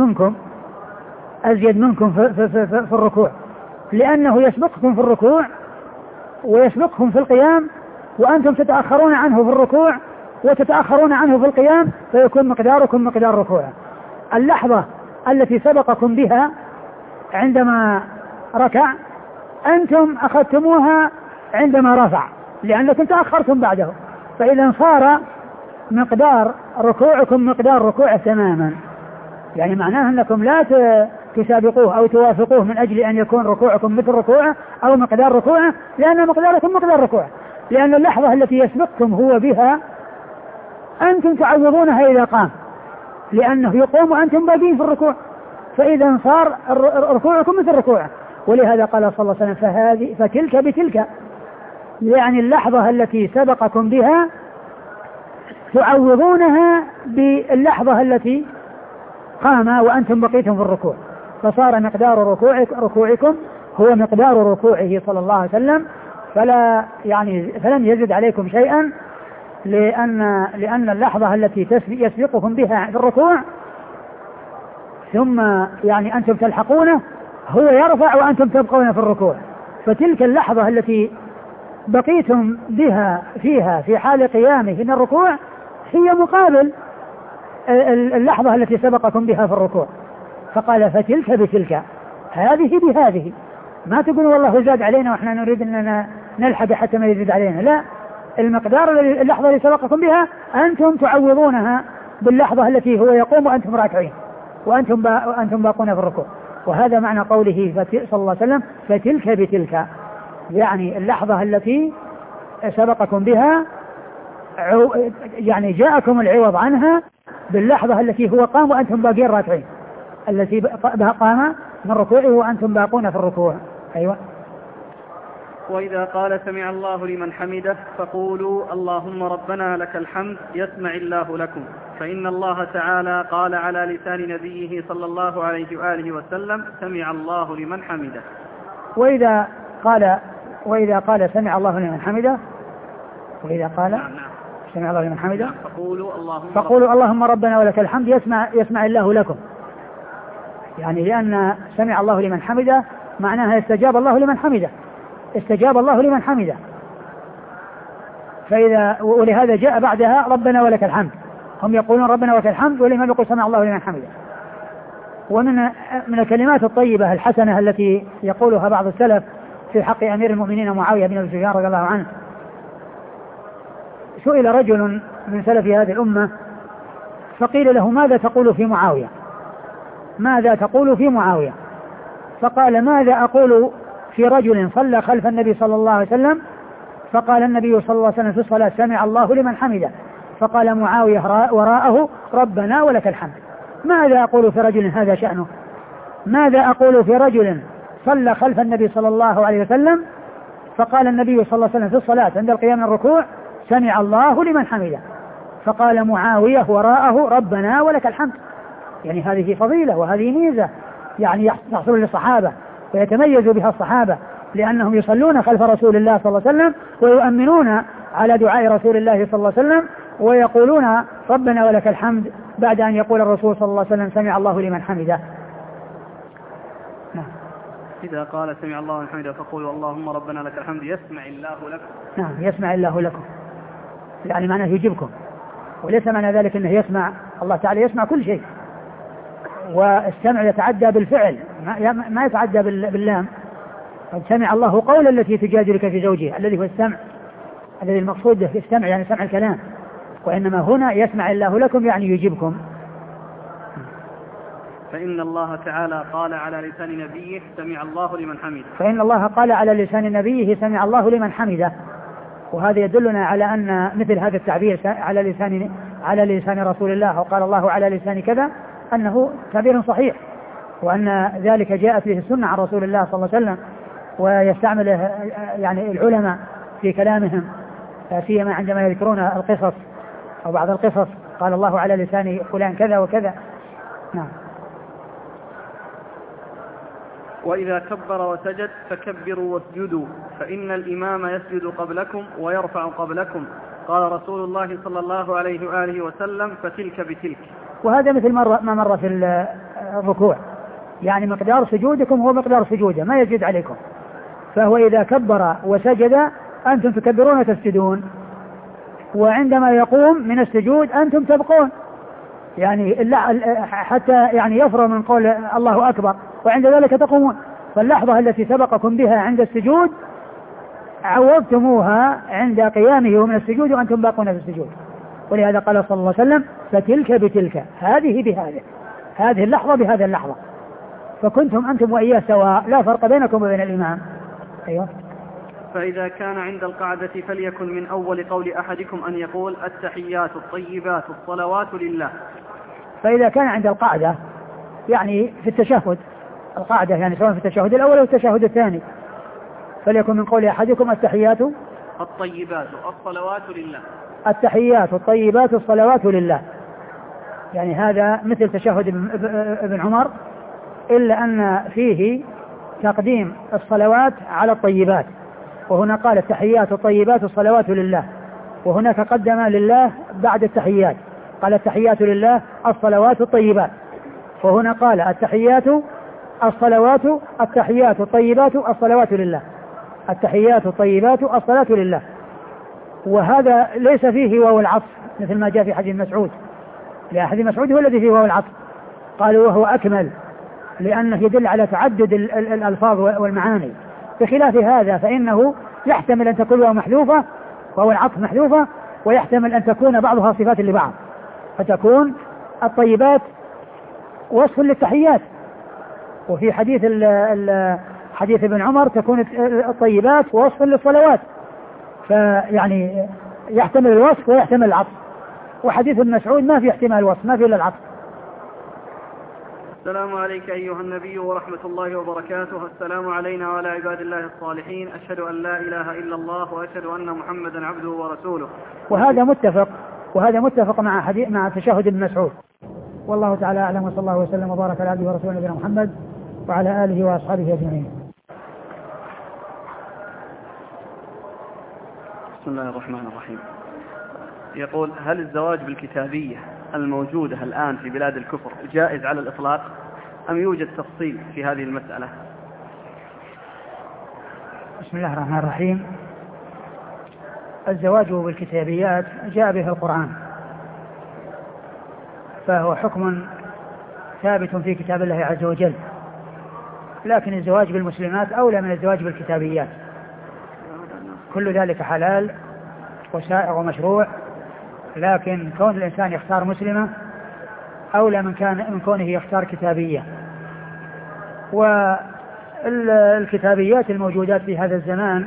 منكم في الركوع، لأنه يسبقكم في الركوع ويسبقكم في القيام، وأنتم تتأخرون عنه في الركوع وتتأخرون عنه في القيام فيكون مقداركم مقدار ركوعه. اللحظة التي سبقكم بها عندما ركع أنتم أخذتموها عندما رفع لأنكم تأخرتم بعده، فإذا صار مقدار ركوعكم مقدار ركوعه تماما، يعني معناه أنكم لا تسابقوه أو توافقوه من أجل أن يكون ركوعكم مثل ركوعه أو مقدار ركوعه، لأن مقداركم مقدار ركوعه، لأن اللحظة التي يسبقكم هو بها أنتم تعوضونها إذا قام، لأنه يقوم وأنتم باقين في الركوع، فإذا صار ركوعكم مثل ركوعه. ولهذا قال صلى الله عليه وسلم فتلك بتلك، يعني اللحظة التي سبقكم بها تعوضونها باللحظة التي قام وأنتم بقيتم في الركوع، فصار مقدار ركوعكم هو مقدار ركوعه صلى الله عليه وسلم، فلم يزد عليكم شيئا، لأن اللحظة التي يسبقكم بها في الركوع ثم يعني أنتم تلحقونه هو يرفع وأنتم تبقون في الركوع، فتلك اللحظة التي بقيتم بها فيها في حال قيامه من الركوع هي مقابل اللحظة التي سبقكم بها في الركوع. فقال فتلك بتلك، هذه بهذه، ما تقول والله زاد علينا وإحنا نريد أننا نلحق حتى ما يزيد علينا، لا، المقدار اللحظة التي سبقكم بها أنتم تعوضونها باللحظة التي هو يقوم وأنتم راكعين وأنتم باقون في الركوع. وهذا معنى قوله صلى الله عليه وسلم فتلك بتلك، يعني اللحظة التي سبقكم بها يعني جاءكم العوض عنها باللحظة التي هو قام وأنتم باقين راكعين، التي قام من ركوعه وأنتم باقون في الركوع. أيوة. وإذا قال سمع الله لمن حمده فقولوا اللهم ربنا لك الحمد يسمع الله لكم، فإن الله تعالى قال على لسان نبيه صلى الله عليه وآله وسلم سمع الله لمن حمده. وإذا قال سمع الله لمن حمده، وإذا قال سمع الله لمن حمده فقولوا اللهم ربنا ولك الحمد يسمع الله لكم، يعني لأن سمع الله لمن حمده معناها استجاب الله لمن حمده، استجاب الله لمن حمده، ولهذا جاء بعدها ربنا ولك الحمد، هم يقولون ربنا ولك الحمد ولما يقول سمع الله لمن حمده. ومن الكلمات الطيبة الحسنة التي يقولها بعض السلف في حق أمير المؤمنين معاوية بن أبي سفيان رضي الله عنه، سئل رجل من سلف هذه الأمة فقيل له ماذا تقول في معاوية، ماذا تقول في معاوية؟ فقال ماذا أقول في رجل صلى خلف النبي صلى الله عليه وسلم فقال النبي صلى الله عليه وسلم في الصلاة سمع الله لمن حمده، فقال معاوية وراءه ربنا ولك الحمد. ماذا أقول في رجل هذا شأنه؟ ماذا أقول في رجل صلى خلف النبي صلى الله عليه وسلم فقال النبي صلى الله عليه وسلم في الصلاة عند القيام من الركوع سمع الله لمن حمده، فقال معاوية وراءه ربنا ولك الحمد. يعني هذه فضيلة وهذه ميزة يعني يحصل للصحابة ويتميز بها الصحابة، لأنهم يصلون خلف رسول الله صلى الله عليه وسلم ويؤمنون على دعاء رسول الله صلى الله عليه وسلم ويقولون ربنا ولك الحمد بعد أن يقول الرسول صلى الله عليه وسلم سمع الله لمن حمده. نعم. إذا قال سمع الله لمن حمده فقولوا اللهم ربنا لك الحمد يسمع الله لكم. نعم يسمع الله لكم، يعني معناه يجيبكم، وليس معنى ذلك أنه يسمع، الله تعالى يسمع كل شيء، والسمع يتعدى بالفعل ما يتعدى باللام. قد سمع الله قول التي تجادلك في زوجها الذي هو السمع، الذي المقصود في السمع يعني سمع الكلام، وإنما هنا يسمع الله لكم يعني يجيبكم. فإن الله تعالى قال على لسان نبيه سمع الله لمن حمده، فإن الله قال على لسان نبيه سمع الله لمن حمده، وهذا يدلنا على أن مثل هذا التعبير على لسان رسول الله أو قال الله على لسان كذا أنه تعبير صحيح، وأن ذلك جاءت به السنة عن رسول الله صلى الله عليه وسلم، ويستعمله يعني العلماء في كلامهم سيما عندما يذكرون القصص أو بعض القصص قال الله على لسان فلان كذا وكذا. نعم. وإذا كبر وسجد فكبروا واسجدوا فإن الإمام يسجد قبلكم ويرفع قبلكم، قال رسول الله صلى الله عليه وآله وسلم فتلك بتلك. وهذا مثل ما مر في الركوع، يعني مقدار سجودكم هو مقدار سجوده ما يزيد عليكم، فهو إذا كبر وسجد أنتم تكبرون وتسجدون، وعندما يقوم من السجود أنتم تبقون، يعني حتى يعني يفرغ من قول الله أكبر وعند ذلك تقومون. فاللحظة التي سبقكم بها عند السجود عوضتموها عند قيامه ومن السجود وأنتم باقون في السجود. ولهذا قال صلى الله عليه وسلم فتلك بتلك، هذه بهذه، هذه اللحظة بهذه اللحظة، فكنتم أنتم وإياه سواء، لا فرق بينكم وبين الإمام. أيوة. فإذا كان عند القعدة فليكن من أول قول أحدكم أن يقول التحيات الطيبات الصلوات لله. فإذا كان عند القعدة يعني في التشهد، القعدة يعني سواء في التشهد الأول أو التشهد الثاني، فليكن من قول أحدكم التحيات الطيبات الصلوات لله. التحيات الطيبات الصلوات لله، يعني هذا مثل تشهد ابن عمر، إلا أن فيه تقديم الصلوات على الطيبات، وهنا قال التحيات الطيبات الصلوات لله، وهناك قدم لله بعد التحيات، قال التحيات لله الصلوات الطيبات، وهنا قال التحيات الصلوات التحيات الطيبات الصلوات لله، التحيات الطيبات الصلاة لله. وهذا ليس فيه واو العطف مثل ما جاء في حديث مسعود، لأن حديث مسعود هو الذي فيه واو العطف، قالوا وهو أكمل لأنه يدل على تعدد الألفاظ والمعاني، بخلاف هذا فإنه يحتمل أن تكون واو محذوفة واو العطف محذوفة، ويحتمل أن تكون بعضها صفات لبعض، فتكون الطيبات وصف للتحيات، وفي حديث ابن عمر تكون الطيبات وصف للصلوات، فيعني يحتمل الوصف ويحتمل العطف. وحديث ابن مسعود ما في احتمال الوصف، ما في إلا العطف. السلام عليك أيها النبي ورحمة الله وبركاته. السلام علينا وعلى عباد الله الصالحين، أشهد أن لا إله إلا الله وأشهد أن محمدا عبده ورسوله. وهذا متفق مع تشهد ابن مسعود. والله تعالى أعلم، وصلى الله وسلم وبارك على عبده ورسوله نبينا محمد وعلى آله وأصحابه أجمعين. بسم الله الرحمن الرحيم. يقول: هل الزواج بالكتابية الموجودة الآن في بلاد الكفر جائز على الإطلاق أم يوجد تفصيل في هذه المسألة؟ بسم الله الرحمن الرحيم. الزواج بالكتابيات جاء به القرآن، فهو حكم ثابت في كتاب الله عز وجل، لكن الزواج بالمسلمات أولى من الزواج بالكتابيات. كل ذلك حلال وسائغ ومشروع، لكن كون الإنسان يختار مسلمة أولى من كونه يختار كتابية. والكتابيات الموجودات في هذا الزمان،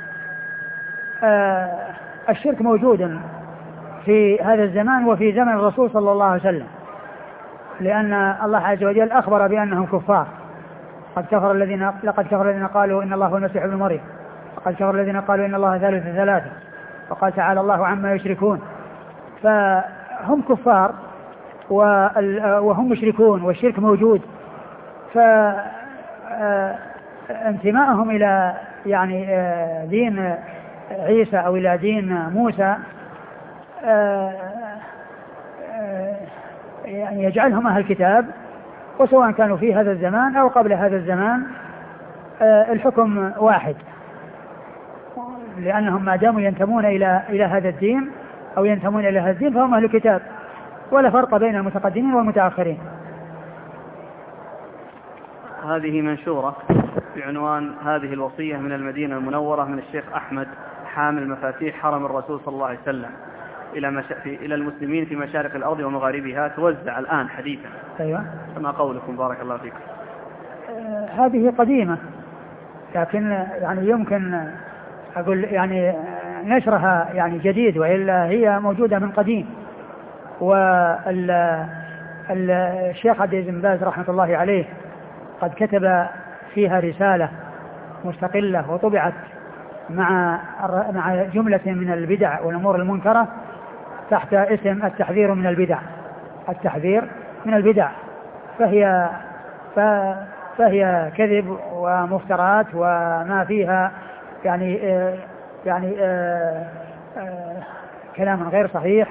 الشرك موجود في هذا الزمان وفي زمن الرسول صلى الله عليه وسلم، لأن الله عز وجل أخبر بأنهم كفار. لقد كفر الذين قالوا إن الله هو المسيح ابن مريم، وقد كفر الذين قالوا إن الله ثالث ثلاثة، وقال تعالى الله عما يشركون. فهم كفار وهم مشركون والشرك موجود، فانتمائهم إلى يعني دين عيسى أو إلى دين موسى يعني يجعلهم أهل الكتاب، وسواء كانوا في هذا الزمان أو قبل هذا الزمان الحكم واحد، لأنهم ما داموا ينتمون إلى هذا الدين أو ينتمون إلى هذا الدين فهم أهل الكتاب، ولا فرق بين المتقدمين والمتأخرين. هذه منشورة بعنوان: هذه الوصية من المدينة المنورة من الشيخ أحمد حامل مفاتيح حرم الرسول صلى الله عليه وسلم إلى المسلمين في مشارق الأرض ومغاربها، توزع الآن حديثا. أيوة. فما قولكم بارك الله فيكم؟ هذه قديمة، لكن يعني يمكن أقول يعني نشرها يعني جديد، وإلا هي موجودة من قديم. والشيخ عبد العزيز بن باز رحمة الله عليه قد كتب فيها رسالة مستقلة وطبعت مع جملة من البدع والأمور المنكرة تحت اسم التحذير من البدع. التحذير من البدع، فهي كذب ومفترات وما فيها يعني كلام غير صحيح،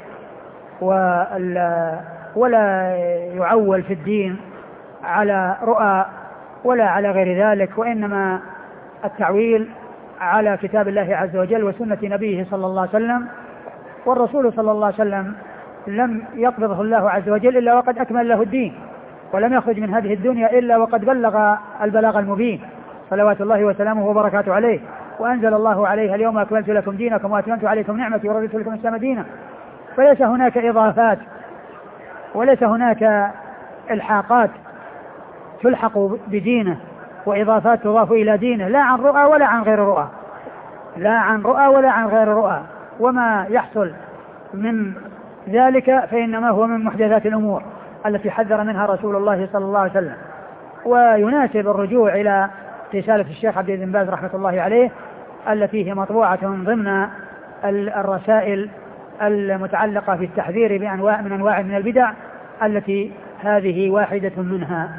ولا يعول في الدين على رؤى ولا على غير ذلك، وإنما التعويل على كتاب الله عز وجل وسنة نبيه صلى الله عليه وسلم، والرسول صلى الله عليه وسلم لم يقبضه الله عز وجل إلا وقد أكمل له الدين، ولم يخرج من هذه الدنيا إلا وقد بلغ البلاغ المبين صلوات الله وسلامه وبركاته عليه. وأنزل الله عليه اليوم أكملت لكم دينكم وأتممت عليكم نعمتي ورضيت لكم الإسلام دينا. فليس هناك إضافات وليس هناك إلحاقات تلحق بدينه وإضافات تضاف إلى دينه، لا عن رؤى ولا عن غير رؤى، لا عن رؤى ولا عن غير رؤى. وما يحصل من ذلك فإنما هو من محدثات الأمور التي حذر منها رسول الله صلى الله عليه وسلم. ويناسب الرجوع إلى رسالة الشيخ عبد بن باز رحمة الله عليه التي هي مطبوعة ضمن الرسائل المتعلقة في التحذير بأنواع من البدع التي هذه واحدة منها.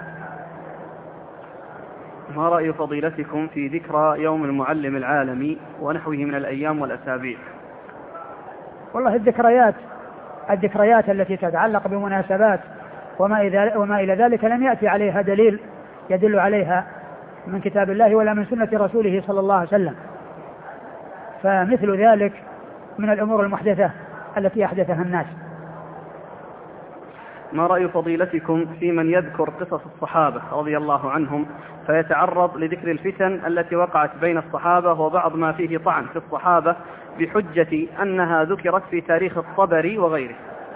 ما رأي فضيلتكم في ذكرى يوم المعلم العالمي ونحوه من الأيام والأسابيع؟ والله الذكريات التي تتعلق بمناسبات وما إلى ذلك لم يأتي عليها دليل يدل عليها من كتاب الله ولا من سنة رسوله صلى الله عليه وسلم، فمثل ذلك من الأمور المحدثة التي أحدثها الناس. ما رأي فضيلتكم في من يذكر قصص الصحابة رضي الله عنهم فيتعرض لذكر الفتن التي وقعت بين الصحابة وبعض ما فيه طعن في الصحابة بحجة أنها ذكرت في تاريخ الطبري وغيره؟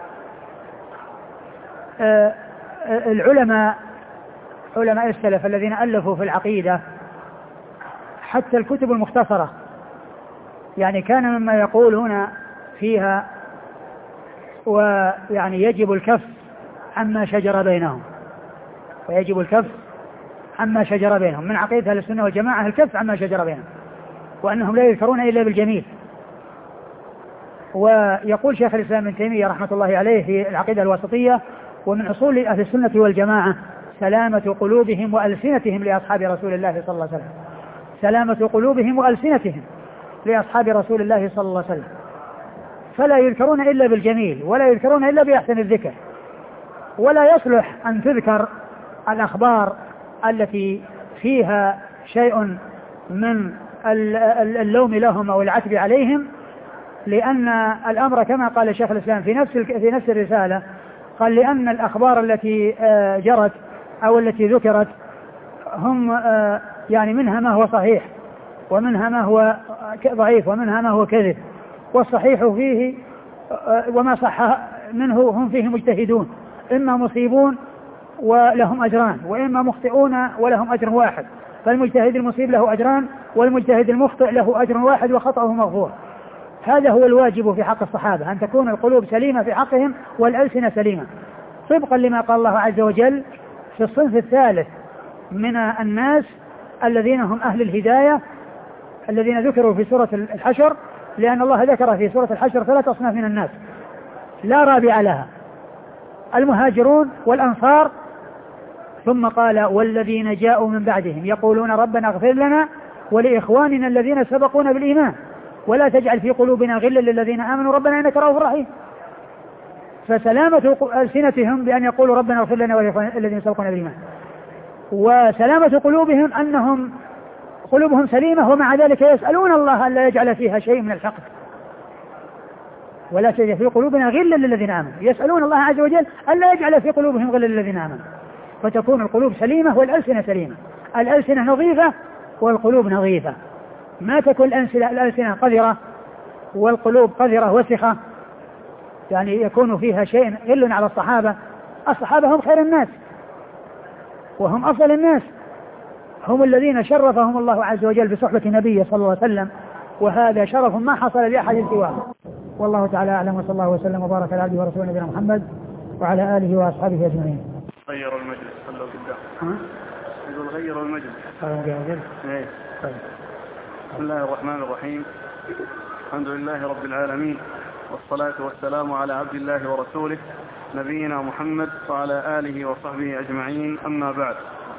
علماء السلف الذين ألفوا في العقيدة حتى الكتب المختصرة يعني كان مما يقولون فيها ويعني يجب الكف عما شجر بينهم، ويجب الكف عما شجر بينهم من عقيدة أهل السنة والجماعة الكف عما شجر بينهم، وأنهم لا يذكرون إلا بالجميل. ويقول شيخ الإسلام ابن تيمية رحمة الله عليه في العقيدة الوسطية: ومن أصول أهل السنة والجماعة سلامة قلوبهم وألسنتهم لأصحاب رسول الله صلى الله عليه وسلم، سلامة قلوبهم وألسنتهم لأصحاب رسول الله صلى الله عليه وسلم، فلا يذكرون إلا بالجميل ولا يذكرون إلا بأحسن الذكر، ولا يصلح أن تذكر الأخبار التي فيها شيء من اللوم لهم أو العتب عليهم، لأن الأمر كما قال شيخ الإسلام في نفس الرسالة قال: لأن الأخبار التي جرت أو التي ذكرت هم يعني منها ما هو صحيح ومنها ما هو ضعيف ومنها ما هو كذب، والصحيح فيه وما صح منه هم فيه مجتهدون، إما مصيبون ولهم أجران وإما مخطئون ولهم أجر واحد، فالمجتهد المصيب له أجران والمجتهد المخطئ له أجر واحد وخطأه مغفور. هذا هو الواجب في حق الصحابة، أن تكون القلوب سليمة في حقهم والألسنة سليمة، طبقا لما قال الله عز وجل في الصنف الثالث من الناس الذين هم أهل الهداية الذين ذكروا في سورة الحشر، لأن الله ذكر في سورة الحشر 3 أصناف من الناس لا رابع لها: المهاجرون والأنصار، ثم قال: والذين جاءوا من بعدهم يقولون ربنا اغفر لنا ولإخواننا الذين سبقونا بالإيمان ولا تجعل في قلوبنا غلا للذين آمنوا ربنا إنك رؤوف رحيم. فسلامة ألسنتهم بأن يقولوا ربنا اغفر لنا ولإخواننا الذين سبقونا بالإيمان، وسلامة قلوبهم أنهم قلوبهم سليمة ومع ذلك يسألون الله أن لا يجعل فيها شيء من الحق ولا تجعل في قلوبنا غلا للذين آمنوا، يسألون الله عز وجل أن لا يجعل في قلوبهم غلا للذين آمنوا، فتكون القلوب سليمة والألسنة سليمة، الألسنة نظيفة والقلوب نظيفة، ما تكون الألسنة قذرة والقلوب قذرة وسخة، يعني يكون فيها شيء غل على الصحابة. الصحابة هم خير الناس وهم أفضل الناس، هم الذين شرفهم الله عز وجل بصحبة نبيه صلى الله عليه وسلم، وهذا شرف ما حصل لأحد سواه. والله تعالى أعلم، وصلى الله وسلم وبارك على عبده ورسوله نبينا محمد وعلى آله وأصحابه أجمعين. غيروا المجلس خلوا قدام. يقول غيروا المجلس. إيه. بسم الله الرحمن الرحيم. الحمد لله رب العالمين، والصلاة والسلام على عبد الله ورسوله نبينا محمد وعلى آله وصحبه أجمعين، أما بعد.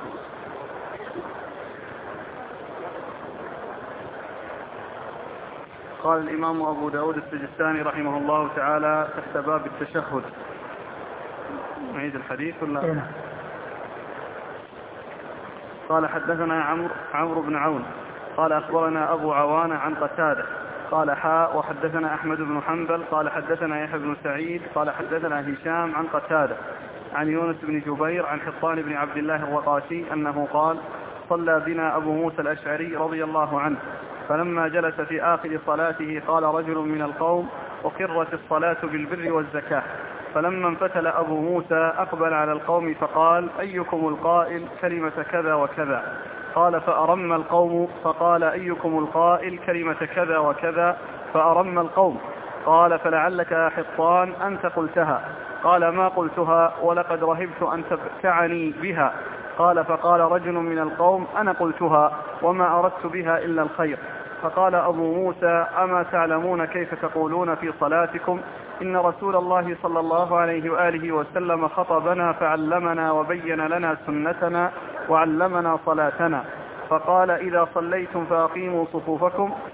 قال الإمام أبو داود السجستاني رحمه الله تعالى تحت باب التشهد. نعيد الحديث ولا؟ قال: حدثنا عمرو بن عون قال: أخبرنا أبو عوانة عن قتادة قال حاء وحدثنا أحمد بن حنبل قال حدثنا يحيى بن سعيد قال حدثنا هشام عن قتادة عن يونس بن جبير عن حطان بن عبد الله الرقاشي أنه قال صلى بنا أبو موسى الأشعري رضي الله عنه فلما جلس في آخر صلاته قال رجل من القوم أقرت الصلاة بالبر والزكاة. فلما انفتل أبو موسى أقبل على القوم فقال أيكم القائل كلمة كذا وكذا؟ قال فأرم القوم. فقال أيكم القائل كلمة كذا وكذا؟ فأرم القوم. قال فلعلك يا حطان أنت قلتها. قال ما قلتها ولقد رهبت أن تبتعني بها. قال فقال رجل من القوم أنا قلتها وما أردت بها إلا الخير. فقال أبو موسى أما تعلمون كيف تقولون في صلاتكم؟ إن رسول الله صلى الله عليه وآله وسلم خطبنا فعلمنا وبين لنا سنتنا وعلمنا صلاتنا. فقال إذا صليتم فأقيموا صفوفكم